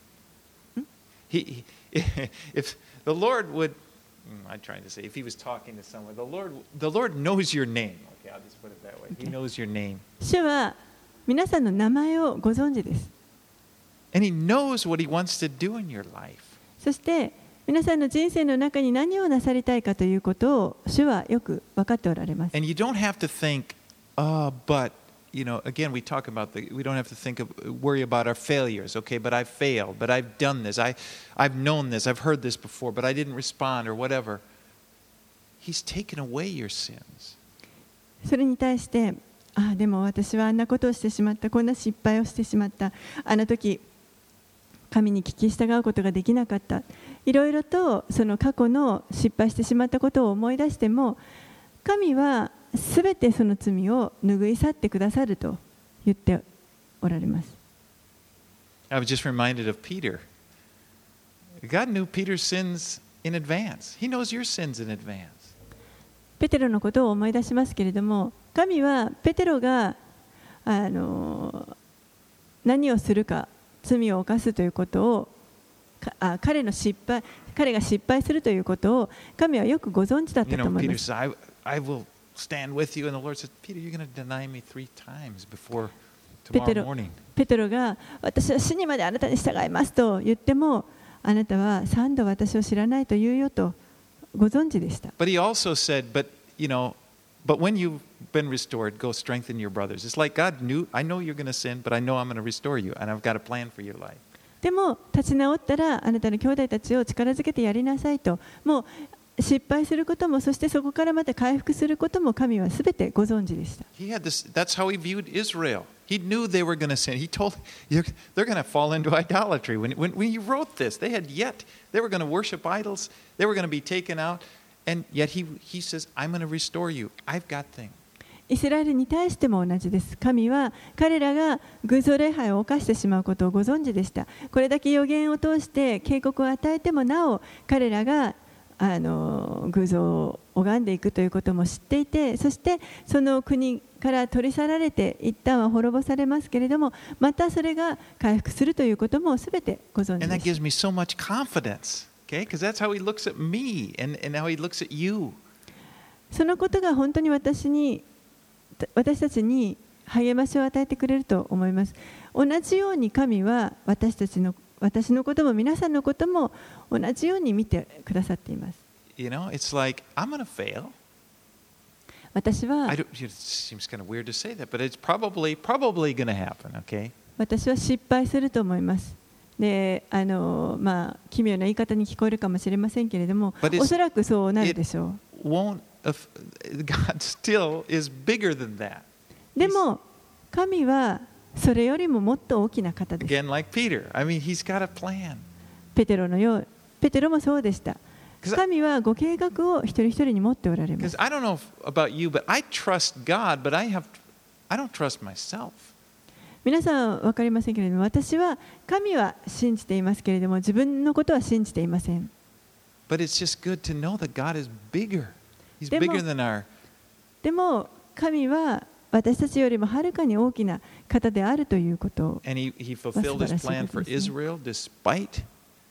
He, if the Lord would, I'm trying to say, if he was talking to someone, the Lord, the Lord knows your name. Okay, I'll just put it that way. He knows your name. 主は皆さんの名前をご存知です。 And he knows what he wants to do in your life. そして皆さんの人生の中に何をなさりたいかということを主はよく分かっておられます。 And you don't have to think, oh, but, you know, again, we talk about the, we don't have to think of, worry about our failures. Okay, but I failed, but I've done this, I, I've known this, I've heard this before, but I didn't respond or whatever. He's taken away your sins. それに対して、ああ、でも私はあんなことをしてしまった、こんな失敗をしてしまった、あの時、神に聞き従うことができなかった。いろいろとその過去の失敗してしまったことを思い出しても、神はすべてその罪を拭い去ってくださると言っておられます。 I was just reminded of Peter. God knew Peter's sins in advance. He knows your sins in advance. ペテロのことを思い出しますけれども、神はペテロがあの何をするか、罪を犯すということを、あ彼の失敗、彼が失敗するということを神はよくご存知だったと思います。 You know, Peter says, I, I will stand with you, and the Lord says, Peter, you're going to deny me three times before tomorrow morning. ペテロが私は死にまであなたに従いますと言っても、あなたは三度私を知らないと言うよとご存知でした。 But he also said, but you know, but when you've been restored, go strengthen your brothers. It's like God knew, I know you're going to sin, but I know I'm going to restore you, and I've got a plan for your life. でも立ち直ったらあなたの兄弟たちを力づけてやりなさいと、もう失敗することも、そしてそこからまた回復することも神はすべてご存知でした。 He had this, that's how he viewed Israel. He knew they were going to sin. He told, they're going to fall into idolatry. When, when, when he wrote this, they had yet, they were going to worship idols. They were going to be taken out. And yet he, he says, I'm going to restore you. I've got things. イスラエルに対しても同じです。神は彼らが偶像礼拝を犯してしまうことをご存知でした。これだけ預言を通して警告を与えてもなお、彼らがあの偶像を拝んでいくということも知っていて、そしてその国から取り去られて一旦は滅ぼされますけれども、またそれが回復するということもすべてご存知 And that です。 gives me so much confidence, okay? Because that's how he looks at me and, and how he looks at you. そのことが本当に私に私たちに励ましを与えてくれると思います。同じように神は私たちの私のことも皆さんのことも同じように見てくださっています。 You know, it's like, I'm going to fail. 私は I don't, it seems kind of weird to say that, but it's probably, probably going to happen, okay? 私は失敗すると思います。で、あのまあ奇妙な言い方に聞こえるかもしれませんけれども、 But it's- おそらくそうなるでしょう。 Won't, aff- God still is bigger than that. でも神はそれよりももっと大きな方です。 Again, like Peter. I mean, he's got a plan. ペテロのよう、ペテロもそうでした。 'Cause I- 神はご計画を一人一人に持っておられま Because す。 I don't know if, about you, but I trust God, but I have, I don't trust myself. 皆さん分かりませんけれども、私は神は信じていますけれども、自分のことは信じていません。 But it's just good to know that God is bigger. He's でも- bigger than our. でも神は私たちよりもはるかに大きな方であるということを、 And he, he fulfilled his That's plan what for it is, Israel despite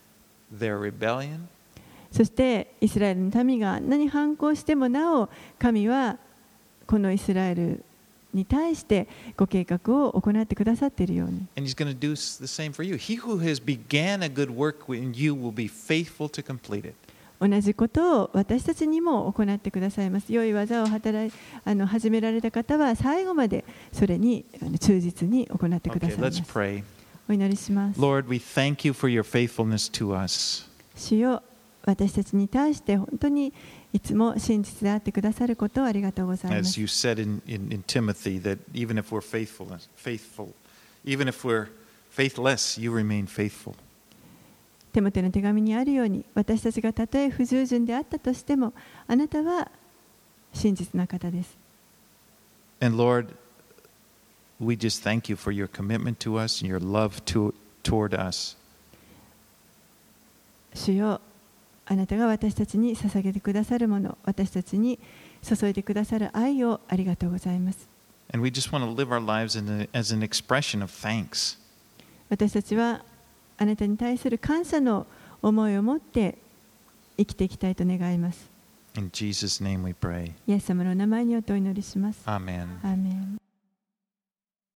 their rebellion. そしてイスラエルの民があんなに反抗してもなお、神はこのイスラエルに対してご計画を行ってくださっているように、 And he's going to do the same for you. He who has began a good work in you will be faithful to complete it. 同じことを私たちにも行ってくださいます。良い技を働いあの始められた方は最後までそれにあの忠実に行ってくだ Okay, さいま let's す。 pray. お祈りします。 Lord, we thank you for your faithfulness to us. 主よ、私たちに対して本当にいつも真実であってくださることをありがとうございま As す。 you said in, in, in Timothy, that even if we're faithful, faithful, even if we're faithless, you remain faithful. テモテの手紙にあるように、私たちがたとえ不従順であったとしても、あなたは真実な方です。 And Lord, we just thank you for your commitment to us and your love to, toward us. 主よ、あなたが私たちに捧げてくださるもの、私たちに注いでくださる愛をありがとうございます。 And we just want to live our lives in a, as an expression of thanks. 私たちはあなたに対する感謝の思いを持って生きていきたいと願います。 In Jesus' name we pray. イエス様の名前によってお祈りします。 Amen. アーメン。